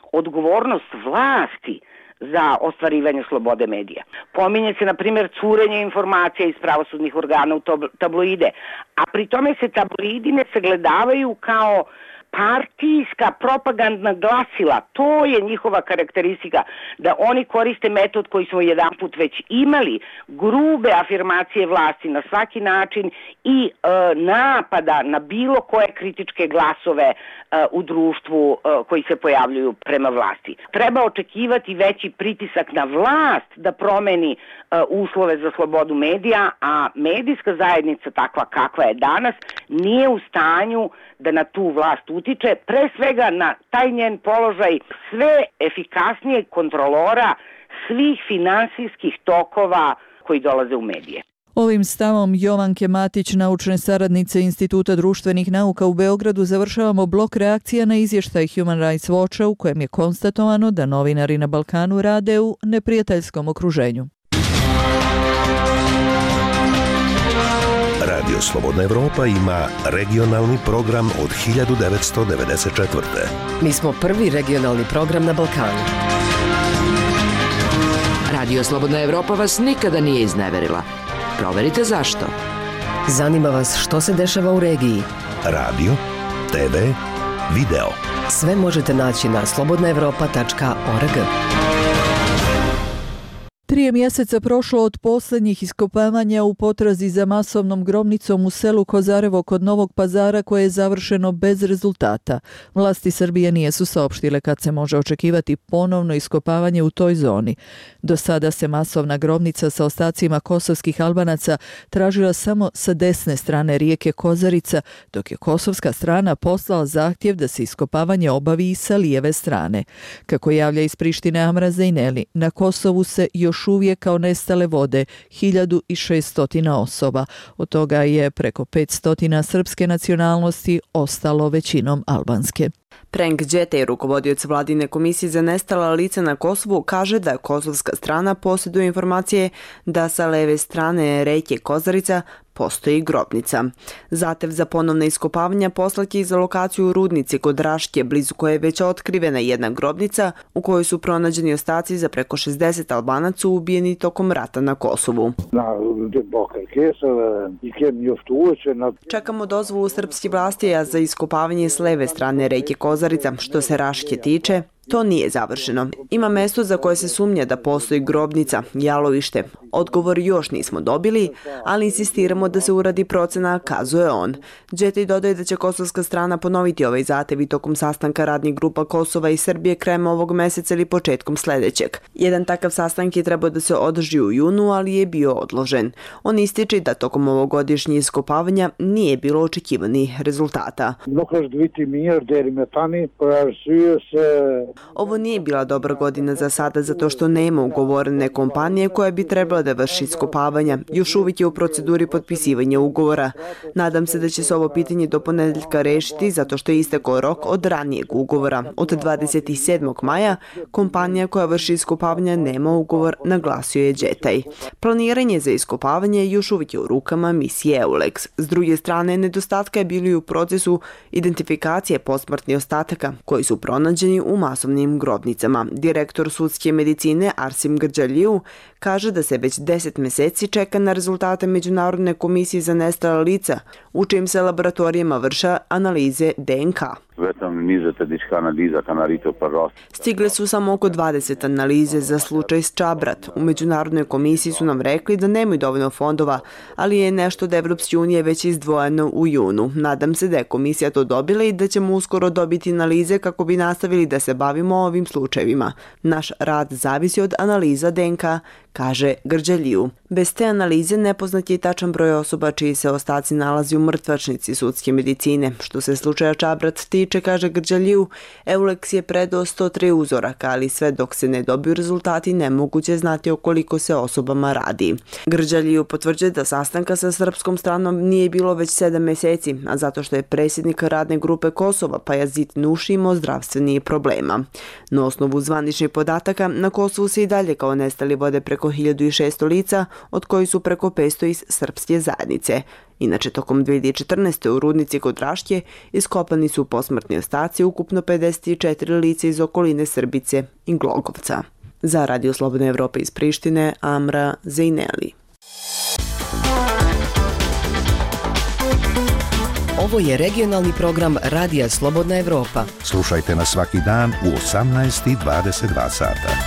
odgovornost vlasti za ostvarivanje slobode medija. Pominje se, na primjer, curenje informacija iz pravosudnih organa u tabloide, a pri tome se tabloidi ne sagledavaju kao partijska propagandna glasila. To je njihova karakteristika, da oni koriste metod koji smo jedanput već imali, grube afirmacije vlasti na svaki način i napada na bilo koje kritičke glasove u društvu koji se pojavljuju prema vlasti. Treba očekivati veći pritisak na vlast da promeni uslove za slobodu medija, a medijska zajednica takva kakva je danas nije u stanju da na tu vlast utiče, pre svega na taj njen položaj sve efikasnijeg kontrolora svih finansijskih tokova koji dolaze u medije. Ovim stavom Jovanke Matić, naučne saradnice Instituta društvenih nauka u Beogradu, završavamo blok reakcija na izvještaj Human Rights Watcha u kojem je konstatovano da novinari na Balkanu rade u neprijateljskom okruženju. Radio Slobodna Evropa ima regionalni program od 1994. Mi smo prvi regionalni program na Balkanu. Radio Slobodna Evropa vas nikada nije izneverila. Proverite zašto. Zanima vas što se dešava u regiji. Radio, TV, video. Sve možete naći na slobodnaevropa.org. 3 mjeseca prošlo od posljednjih iskopavanja u potrazi za masovnom grobnicom u selu Kozarevo kod Novog Pazara, koje je završeno bez rezultata. Vlasti Srbije nisu saopštile kad se može očekivati ponovno iskopavanje u toj zoni. Do sada se masovna grobnica sa ostacima kosovskih Albanaca tražila samo sa desne strane rijeke Kozarica, dok je kosovska strana poslala zahtjev da se iskopavanje obavi i sa lijeve strane. Kako javlja iz Prištine Amra Zejneli, na Kosovu se još uvijek kao nestale vode 1600 osoba. Od toga je preko 500 srpske nacionalnosti, ostalo većinom albanske. Prenk Đetej, rukovodioc vladine komisije za nestala lica na Kosovu, kaže da kosovska strana posjeduje informacije da sa leve strane reke Kozarica postoji grobnica. Zahtev za ponovne iskopavanja poslat je i za lokaciju u Rudnici kod Raške, blizu koje je već otkrivena jedna grobnica u kojoj su pronađeni ostaci za preko 60 Albanaca ubijeni tokom rata na Kosovu. Čekamo dozvolu srpskih vlasti za iskopavanje s leve strane reke Kozarica. Što se Raške tiče, to nije završeno. Ima mesto za koje se sumnja da postoji grobnica, jalovište. Odgovor još nismo dobili, ali insistiramo da se uradi procena, kazuje on. Đetej dodaje da će kosovska strana ponoviti ovaj zahtev i tokom sastanka radnih grupa Kosova i Srbije krajem ovog meseca ili početkom sljedećeg. Jedan takav sastanak je trebao da se održi u junu, ali je bio odložen. On ističe da tokom ovogodišnjih iskopavanja nije bilo očekivanih rezultata. Ovo nije bila dobra godina za sada zato što nema ugovorene kompanije koja bi trebala da vrši iskopavanja. Još uvijek je u proceduri potpisivanja ugovora. Nadam se da će se ovo pitanje do ponedjeljka rešiti zato što je istekao rok od ranijeg ugovora. Od 27. maja kompanija koja vrši iskopavanja nema ugovor, naglasio je Đetej. Planiranje za iskopavanje još uvijek je u rukama misije EULEX. S druge strane, nedostatka je bili u procesu identifikacije posmrtnih ostataka koji su pronađeni u masovnim grobnicama. Direktor sudske medicine Arsim Grđaliju kaže da se već 10 mjeseci čeka na rezultate Međunarodne komisije za nestala lica, u čijim se laboratorijama vrše analize DNK. Stigle su samo oko 20 analize za slučaj Čabrat. U Međunarodnoj komisiji su nam rekli da nemaju dovoljno fondova, ali je nešto od Evropske unije već izdvojeno u junu. Nadam se da je komisija to dobila i da ćemo uskoro dobiti analize kako bi nastavili da se bavimo ovim slučajevima. Naš rad zavisi od analiza DNK, kaže Grđaliju. Bez te analize nepoznat je i tačan broj osoba čiji se ostaci nalazi u mrtvačnici sudske medicine. Što se slučaja Čabrat tiče, kaže Grđaliju, EULEX je predao 103 uzoraka, ali sve dok se ne dobiju rezultati nemoguće znati o koliko se osobama radi. Grđaliju potvrđuje da sastanka sa srpskom stranom nije bilo već 7 mjeseci, a zato što je predsjednik radne grupe Kosova Pajazit Nuši imao zdravstvenih problema. Na osnovu zvaničnih podataka, na Kosovu se i dalje kao nestali vode preko preko 1600 lica, od kojih su preko 500 iz srpske zajednice. Inače, tokom 2014. u rudnici kod Raške iskopani su posmrtni ostaci ukupno 54 lica iz okoline Srbice i Glogovca. Za Radio Slobodna Evropa iz Prištine, Amra Zejneli. Ovo je regionalni program Radija Slobodna Evropa. Slušajte nas svaki dan u 18:22 sata.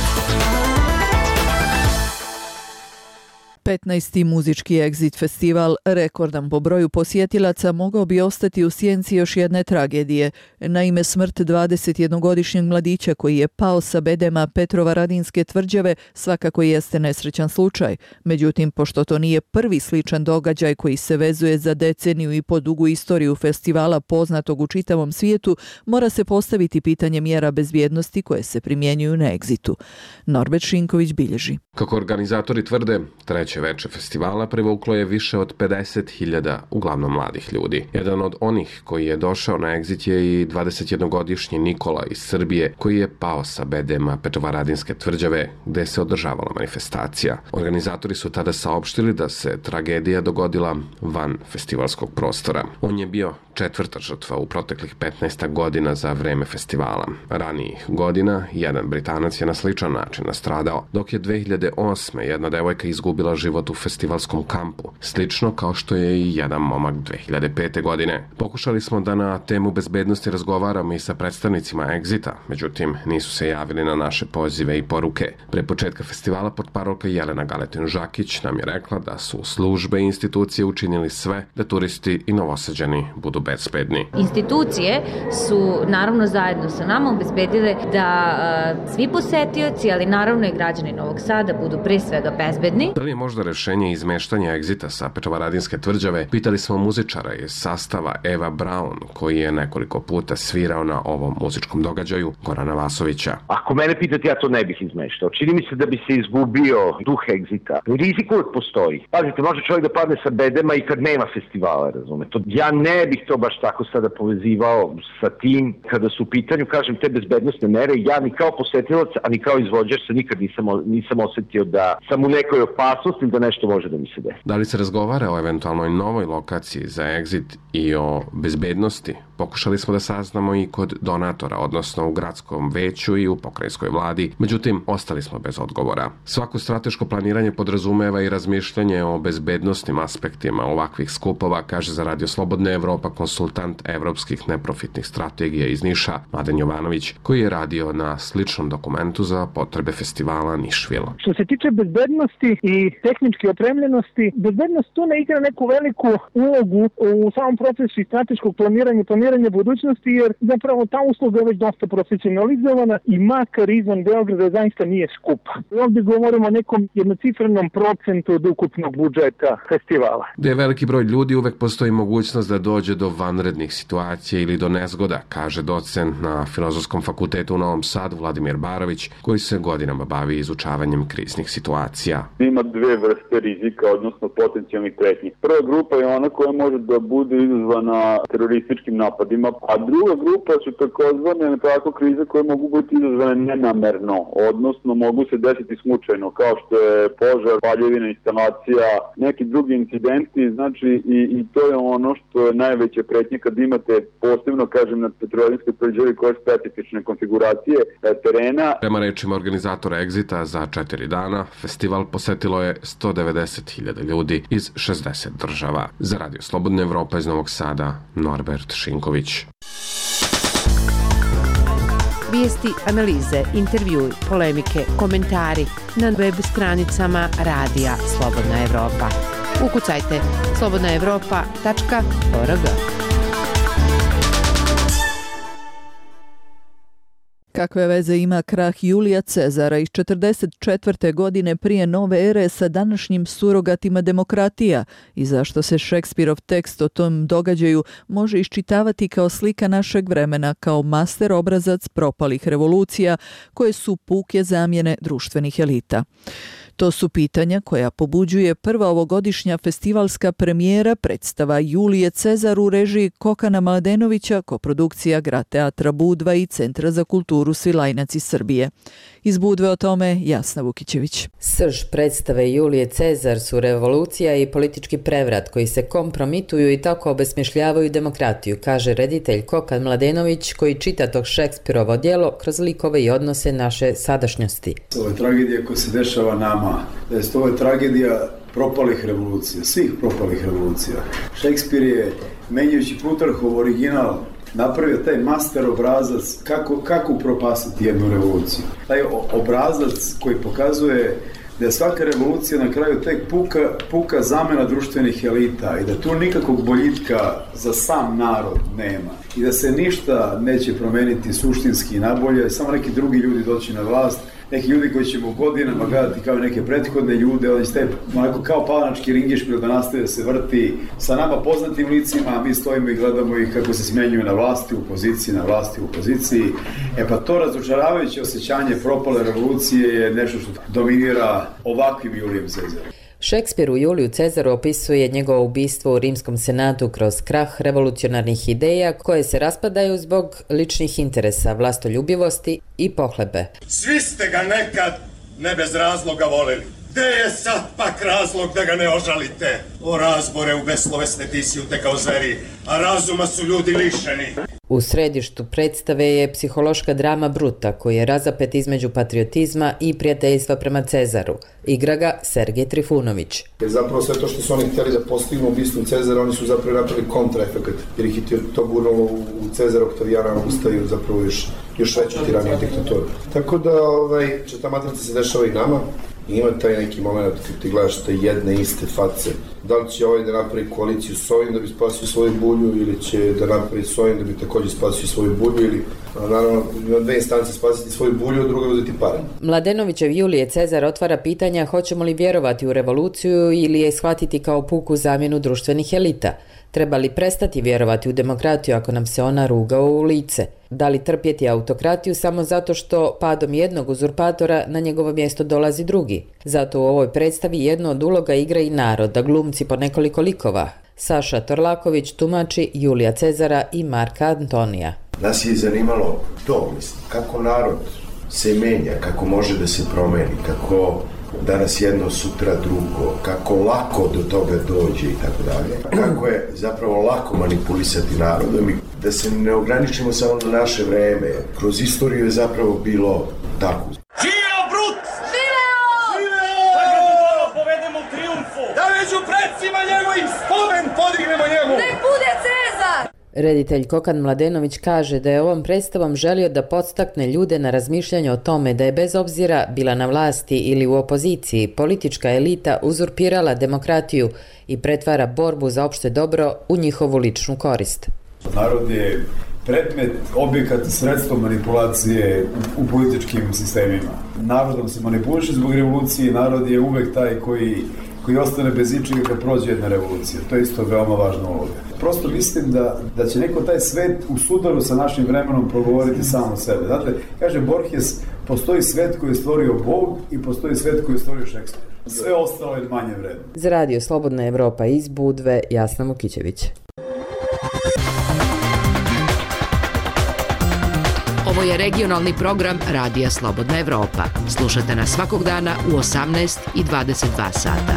15. muzički Exit festival, rekordan po broju posjetilaca, mogao bi ostati u sjenci još jedne tragedije. Naime, smrt 21-godišnjeg mladića koji je pao sa bedema Petrovaradinske tvrđave svakako jeste nesrećan slučaj. Međutim, pošto to nije prvi sličan događaj koji se vezuje za deceniju i po dugu istoriju festivala poznatog u čitavom svijetu, mora se postaviti pitanje mjera bezbjednosti koje se primjenjuju na Exitu. Norbert Šinković bilježi. Kako organizatori tvrde, treće veče festivala privuklo je više od 50.000 uglavnom mladih ljudi. Jedan od onih koji je došao na Exit je i 21-godišnji Nikola iz Srbije, koji je pao sa bedema Petrovaradinske tvrđave gde se održavala manifestacija. Organizatori su tada saopštili da se tragedija dogodila van festivalskog prostora. On je bio četvrta žrtva u proteklih 15 godina za vreme festivala. Ranijih godina jedan Britanac je na sličan način nastradao, dok je 2008. jedna devojka izgubila život u festivalskom kampu, slično kao što je i jedan momak 2005. godine. Pokušali smo da na temu bezbednosti razgovaramo i sa predstavnicima Exita, međutim nisu se javili na naše pozive i poruke. Pre početka festivala portparolka Jelena Galetin-Žakić nam je rekla da su službe i institucije učinili sve da turisti i Novosađani budu bezbedni. Institucije su naravno zajedno sa nama obezbedile da svi posetioci, ali naravno i građani Novog Sada budu pre svega bezbedni. Da li je možda rešenje izmeštanja Exita sa Petrovaradinske tvrđave? Pitali smo muzičara iz sastava Eva Braun, koji je nekoliko puta svirao na ovom muzičkom događaju, Gorana Vasovića. Ako mene pitate, ja to ne bih izmeštao. Čini mi se da bi se izgubio duh Exita. Rizik uvijek postoji. Pazite, može čovjek da padne sa bedema i kad nema festivala, razumete. Ja ne bih to baš tako sada povezivao sa tim. Kada su u pitanju, kažem, te bezbednosne mere, ja ni kao posetilac, a ni kao izvođač se nikad nisam osetio da sam u nekoj opasnosti da nešto može da mi se desi. Da li se razgovara o eventualnoj novoj lokaciji za Exit i o bezbednosti? Pokušali smo da saznamo i kod donatora, odnosno u gradskom veću i u pokrajinskoj vladi, međutim, ostali smo bez odgovora. Svako strateško planiranje podrazumeva i razmišljanje o bezbednosnim aspektima ovakvih skupova, kaže za Radio Slobodna Evropa konsultant evropskih neprofitnih strategija iz Niša, Mladen Jovanović, koji je radio na sličnom dokumentu za potrebe festivala Nišvil. Što se tiče bezbednosti i tehničke opremljenosti, bezbednost tu ne igra neku veliku ulogu u samom procesu i strateškog planiranja budućnosti, jer zapravo ta usluga je već dosta profesionalizovana i makar izvan Beograda zaista nije skupa. Ovdje govorimo o nekom jednocifrenom procentu od ukupnog budžeta festivala. Gde je veliki broj ljudi, uvek postoji mogućnost da dođe do vanrednih situacija ili do nezgoda, kaže docent na Filozofskom fakultetu u Novom Sadu Vladimir Barović, koji se godinama bavi izučavanjem kriznih situacija. Ima dve vrste rizika, odnosno potencijalnih pretnji. Prva grupa je ona koja može da bude izazvana terorističkim napadima, a druga grupa su takozvane tako krize koje mogu biti izazvane nenamerno, odnosno mogu se desiti slučajno, kao što je požar, paljevina, instalacija, neki drugi incidenti, znači i to je ono što je najveća pretnja kad imate posebno, kažem, na Petrovaradinskoj tvrđavi koje specifične konfiguracije terena. Prema rečima organizatora Exita, za 4 dana festival posetilo je 190.000 ljudi iz 60 država. Za Radio Slobodna Evropa iz Novog Sada, Norbert Šinković. Vijesti, analize, intervjui, polemike, komentari na web stranicama Radija Slobodna Evropa. Ukucajte slobodnaevropa.org. Kakve veze ima krah Julija Cezara iz 44. godine prije nove ere sa današnjim surogatima demokratija i zašto se Šekspirov tekst o tom događaju može iščitavati kao slika našeg vremena, kao master obrazac propalih revolucija koje su puke zamjene društvenih elita. To su pitanja koja pobuđuje prva ovogodišnja festivalska premijera predstava Julije Cezar u režiji Kokana Mladenovića, koprodukcija Grad teatra Budva i Centra za kulturu Svilajnac iz Srbije. Iz Budve o tome Jasna Vukićević. Srž predstave Julije Cezar su revolucija i politički prevrat koji se kompromituju i tako obesmišljavaju demokratiju, kaže reditelj Kokan Mladenović koji čita tog Šekspirovo djelo kroz likove i odnose naše sadašnjosti. Ovo je tragedija koja se dešava nama. Ovo je tragedija propalih revolucija, svih propalih revolucija. Šekspir je, menjajući Plutarhov original, napravio taj master obrazac kako upropastiti jednu revoluciju. Taj obrazac koji pokazuje da je svaka revolucija na kraju tek puka zamena društvenih elita i da tu nikakvog boljitka za sam narod nema i da se ništa neće promeniti suštinski nabolje, samo neki drugi ljudi doći na vlast, neki ljudi koji ćemo godinama gledati kao neke prethodne ljude, oni ste onako kao palanački ringišpil da nastaje da se vrti sa nama poznatim licima, a mi stojimo i gledamo ih kako se smjenjuju na vlasti u poziciji, na vlasti u poziciji. Pa to razočaravajuće osjećanje propale revolucije je nešto što dominira ovakvim Julijem Cezarom. Šekspir u Juliju Cezaru opisuje njegovo ubistvo u Rimskom senatu kroz krah revolucionarnih ideja koje se raspadaju zbog ličnih interesa, vlastoljubivosti i pohlebe. Svi ste ga nekad ne bez razloga voleli. Gde je sad pak razlog da ga ne ožalite? O razbore u beslovesne tisjute kao zveri, a razuma su ljudi lišeni. U središtu predstave je psihološka drama Bruta, koji je razapet između patriotizma i prijateljstva prema Cezaru. Igra ga Sergej Trifunović. Jer zapravo sve to što su oni htjeli da postignu ubistvom Cezara, oni su zapravo napravili kontraefekat, jer ih je to gurnulo u Cezara Oktavijana ustaju zapravo još veću tiraniju diktatoru. Tako da što ta matrica se dešava i nama, i ima taj neki moment kad ti gledaš te jedne iste face. Da li će ovaj da napravi koaliciju s ovim da bi spasio svoju bulju ili će da napravi s ovim da bi također spasio svoju bulju ili naravno na dve instance spasiti svoju bulju, a druga uzeti pare. Mladenovićev Julije Cezar otvara pitanja hoćemo li vjerovati u revoluciju ili je shvatiti kao puku zamjenu društvenih elita. Treba li prestati vjerovati u demokratiju ako nam se ona ruga u lice? Da li trpjeti autokratiju samo zato što padom jednog uzurpatora na njegovo mjesto dolazi drugi? Zato u ovoj predstavi jedno od uloga igra i narod, da glumci po nekoliko likova. Saša Torlaković tumači Julija Cezara i Marka Antonija. Nas je zanimalo to, kako narod se menja, kako može da se promeni, kako danas jedno, sutra drugo, kako lako do toga dođe i tako dalje. Kako je zapravo lako manipulisati narodom i da se ne ograničimo samo na naše vreme. Kroz istoriju je zapravo bilo tako. Živeo Brut! Živeo! Da ga povedemo u triumfu! Da među predsima njegovim spomen podignemo njemu! Nek bude Cezar! Reditelj Kokan Mladenović kaže da je ovom predstavom želio da podstakne ljude na razmišljanje o tome da je bez obzira bila na vlasti ili u opoziciji, politička elita uzurpirala demokratiju i pretvara borbu za opšte dobro u njihovu ličnu korist. Narod je predmet, objekat, sredstvo manipulacije u političkim sistemima. Narodom se manipuliše zbog revolucije, narod je uvek taj koji ostane bez ičega kad prođe jedna revolucija. To je isto veoma važna uloga. Prosto mislim da će neko taj svet u sudaru sa našim vremenom progovoriti samo o sebe. Znate, kaže Borges, postoji svet koji je stvorio Bog i postoji svet koji je stvorio Šekspir. Sve ostalo je manje vredno. Za Radio Slobodna Evropa iz Budve, Jasna Vukićević. Ovo je regionalni program Radija Slobodna Evropa. Slušajte nas svakog dana u 18 i 22 sata.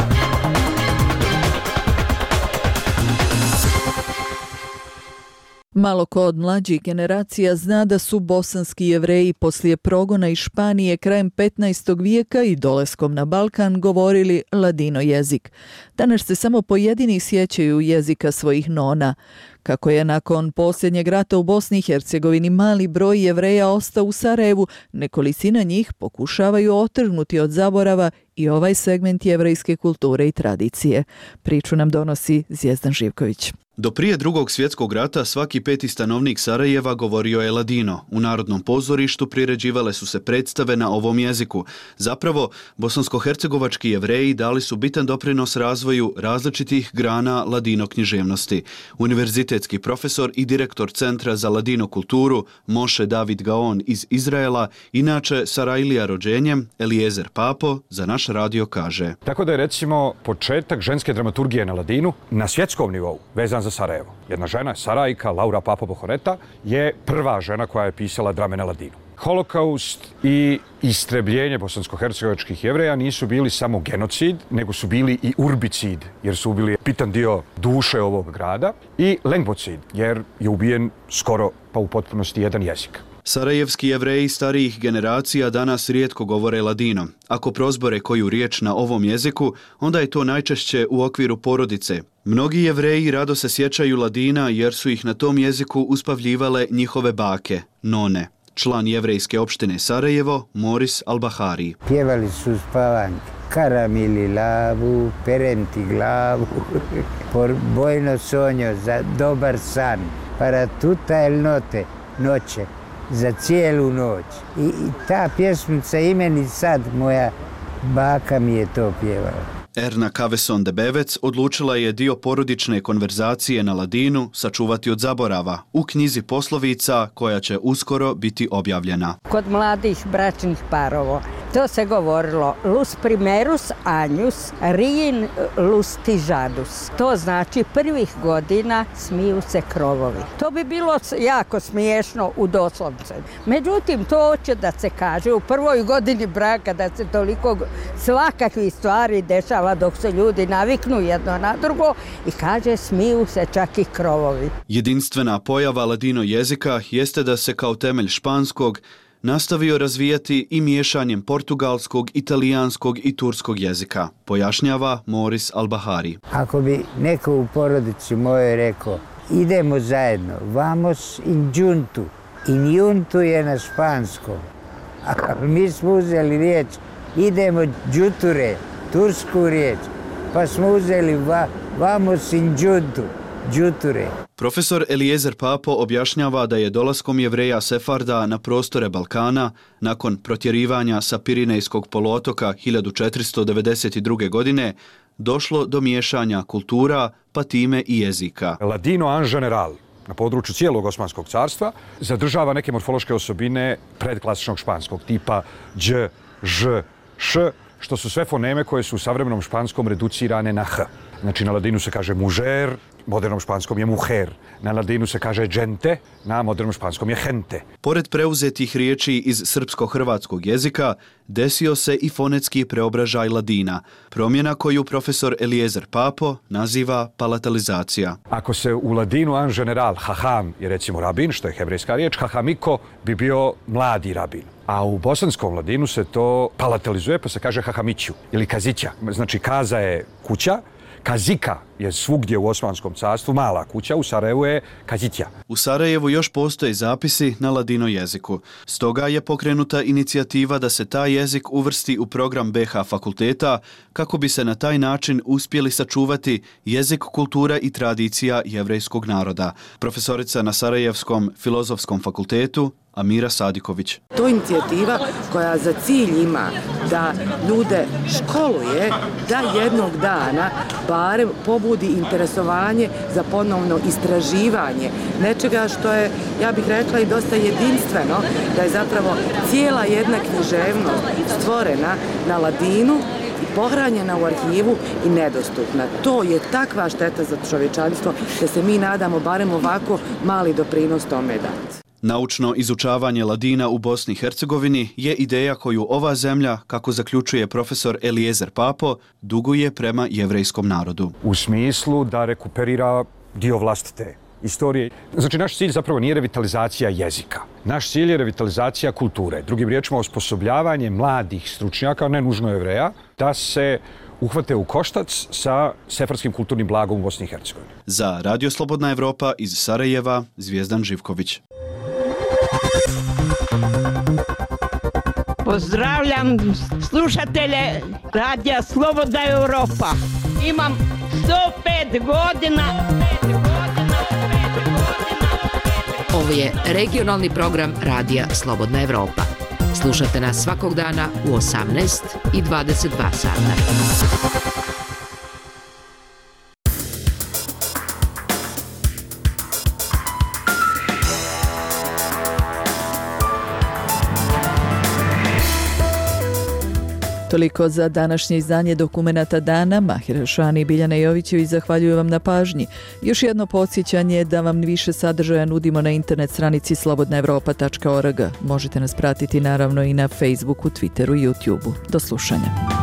Malo ko od mlađih generacija zna da su bosanski Jevreji poslije progona iz Španije krajem 15. vijeka i dolaskom na Balkan govorili ladino jezik. Danas se samo pojedini sjećaju jezika svojih nona. Kako je nakon posljednjeg rata u Bosni i Hercegovini mali broj Jevreja ostao u Sarajevu, nekolicina njih pokušavaju otrgnuti od zaborava i ovaj segment jevrejske kulture i tradicije. Priču nam donosi Zvijezdan Živković. Do prije Drugog svjetskog rata svaki peti stanovnik Sarajeva govorio je ladino. U Narodnom pozorištu priređivale su se predstave na ovom jeziku. Zapravo, bosansko-hercegovački Jevreji dali su bitan doprinos razvoju različitih grana ladino književnosti. Univerzitet univerzitetski profesor i direktor Centra za ladino kulturu Moshe David Gaon iz Izraela, inače Sarajlija rođenjem, Eliezer Papo za naš radio kaže. Tako da je recimo početak ženske dramaturgije na ladinu na svjetskom nivou vezan za Sarajevo. Jedna žena, Sarajka, Laura Papo Bohoreta, je prva žena koja je pisala drame na ladinu. Holokaust i istrebljenje bosansko-hercegovačkih Jevreja nisu bili samo genocid, nego su bili i urbicid, jer su ubili bitan dio duše ovog grada, i lengbocid, jer je ubijen skoro pa u potpunosti jedan jezik. Sarajevski Jevreji starijih generacija danas rijetko govore ladino. Ako prozbore koju riječ na ovom jeziku, onda je to najčešće u okviru porodice. Mnogi Jevreji rado se sjećaju ladina jer su ih na tom jeziku uspavljivale njihove bake, none. Član jevrejske opštine Sarajevo, Moris Albahari. Pjevali su spavanke, karamili lavu, perenti glavu, por bojno sonjo za dobar san, para tuta el note, noće, za cijelu noć. I ta pjesmica i meni sad, moja baka mi je to pjevala. Erna Kaveson de Bevec odlučila je dio porodične konverzacije na ladinu sačuvati od zaborava u knjizi poslovica koja će uskoro biti objavljena. Kod mladih bračnih parova to se govorilo lus primerus anjus, rijin lustižadus. To znači prvih godina smiju se krovovi. To bi bilo jako smiješno u doslovce. Međutim, to hoće da se kaže u prvoj godini braka da se toliko svakakvih stvari dešava dok se ljudi naviknu jedno na drugo i kaže smiju se čak i krovovi. Jedinstvena pojava ladino jezika jeste da se kao temelj španskog nastavio razvijati i miješanjem portugalskog, italijanskog i turskog jezika, pojašnjava Moris Albahari. Ako bi neko u porodici mojoj rekao idemo zajedno, vamos in juntu, in juntu je na španskom, a mi smo uzeli riječ idemo džuture, tursku riječ, pa smo uzeli vamos in juntu, džuture. Profesor Eliezer Papo objašnjava da je dolaskom Jevreja Sefarda na prostore Balkana, nakon protjerivanja sa Pirinejskog poluotoka 1492. godine, došlo do miješanja kultura, pa time i jezika. Ladino en general na području cijelog Osmanskog carstva zadržava neke morfološke osobine predklasičnog španskog, tipa dž, ž, š, što su sve foneme koje su u savremenom španskom reducirane na h. Znači na ladinu se kaže mužer, modernom španskom je mujer. Na ladinu se kaže gente, na modernom španskom je gente. Pored preuzetih riječi iz srpsko-hrvatskog jezika, desio se i fonetski preobražaj ladina, promjena koju profesor Eliezer Papo naziva palatalizacija. Ako se u ladinu en general, haham je recimo rabin, što je hebrejska riječ, hahamiko bi bio mladi rabin. A u bosanskom ladinu se to palatalizuje pa se kaže hahamiću ili kazića. Znači kaza je kuća, kazika je svugdje u Osmanskom carstvu, mala kuća, u Sarajevu je kazića. U Sarajevu još postoje zapisi na ladino jeziku. Stoga je pokrenuta inicijativa da se taj jezik uvrsti u program BH fakulteta kako bi se na taj način uspjeli sačuvati jezik, kultura i tradicija jevrejskog naroda. Profesorica na Sarajevskom filozofskom fakultetu Amira Sadiković. To je inicijativa koja za cilj ima da ljude školuje da jednog dana barem pobudi interesovanje za ponovno istraživanje nečega što je, ja bih rekla, i dosta jedinstveno, da je zapravo cijela jedna književnost stvorena na ladinu i pohranjena u arhivu i nedostupna. To je takva šteta za čovječanstvo da se mi nadamo barem ovako mali doprinos tome dati. Naučno izučavanje ladina u Bosni i Hercegovini je ideja koju ova zemlja, kako zaključuje profesor Eliezer Papo, duguje prema jevrejskom narodu. U smislu da rekuperira dio vlastite istorije. Znači, naš cilj zapravo nije revitalizacija jezika. Naš cilj je revitalizacija kulture. Drugim riječima, osposobljavanje mladih stručnjaka, ne nužno Jevreja, da se uhvate u koštac sa sefardskim kulturnim blagom u Bosni i Hercegovini. Za Radio Slobodna Evropa iz Sarajeva, Zvijezdan Živković. Pozdravljam slušatelje Radija Slobodna Evropa. Imam 105 godina. Ovo je regionalni program Radija Slobodna Evropa. Slušate nas svakog dana u 18 i 22 sata. Toliko za današnje izdanje Dokumenata dana. Mahir Šani i Biljana Jovićević zahvaljuju vam na pažnji. Još jedno podsjećanje da vam više sadržaja nudimo na internet stranici slobodnaevropa.org. Možete nas pratiti naravno i na Facebooku, Twitteru i YouTubeu. Do slušanja.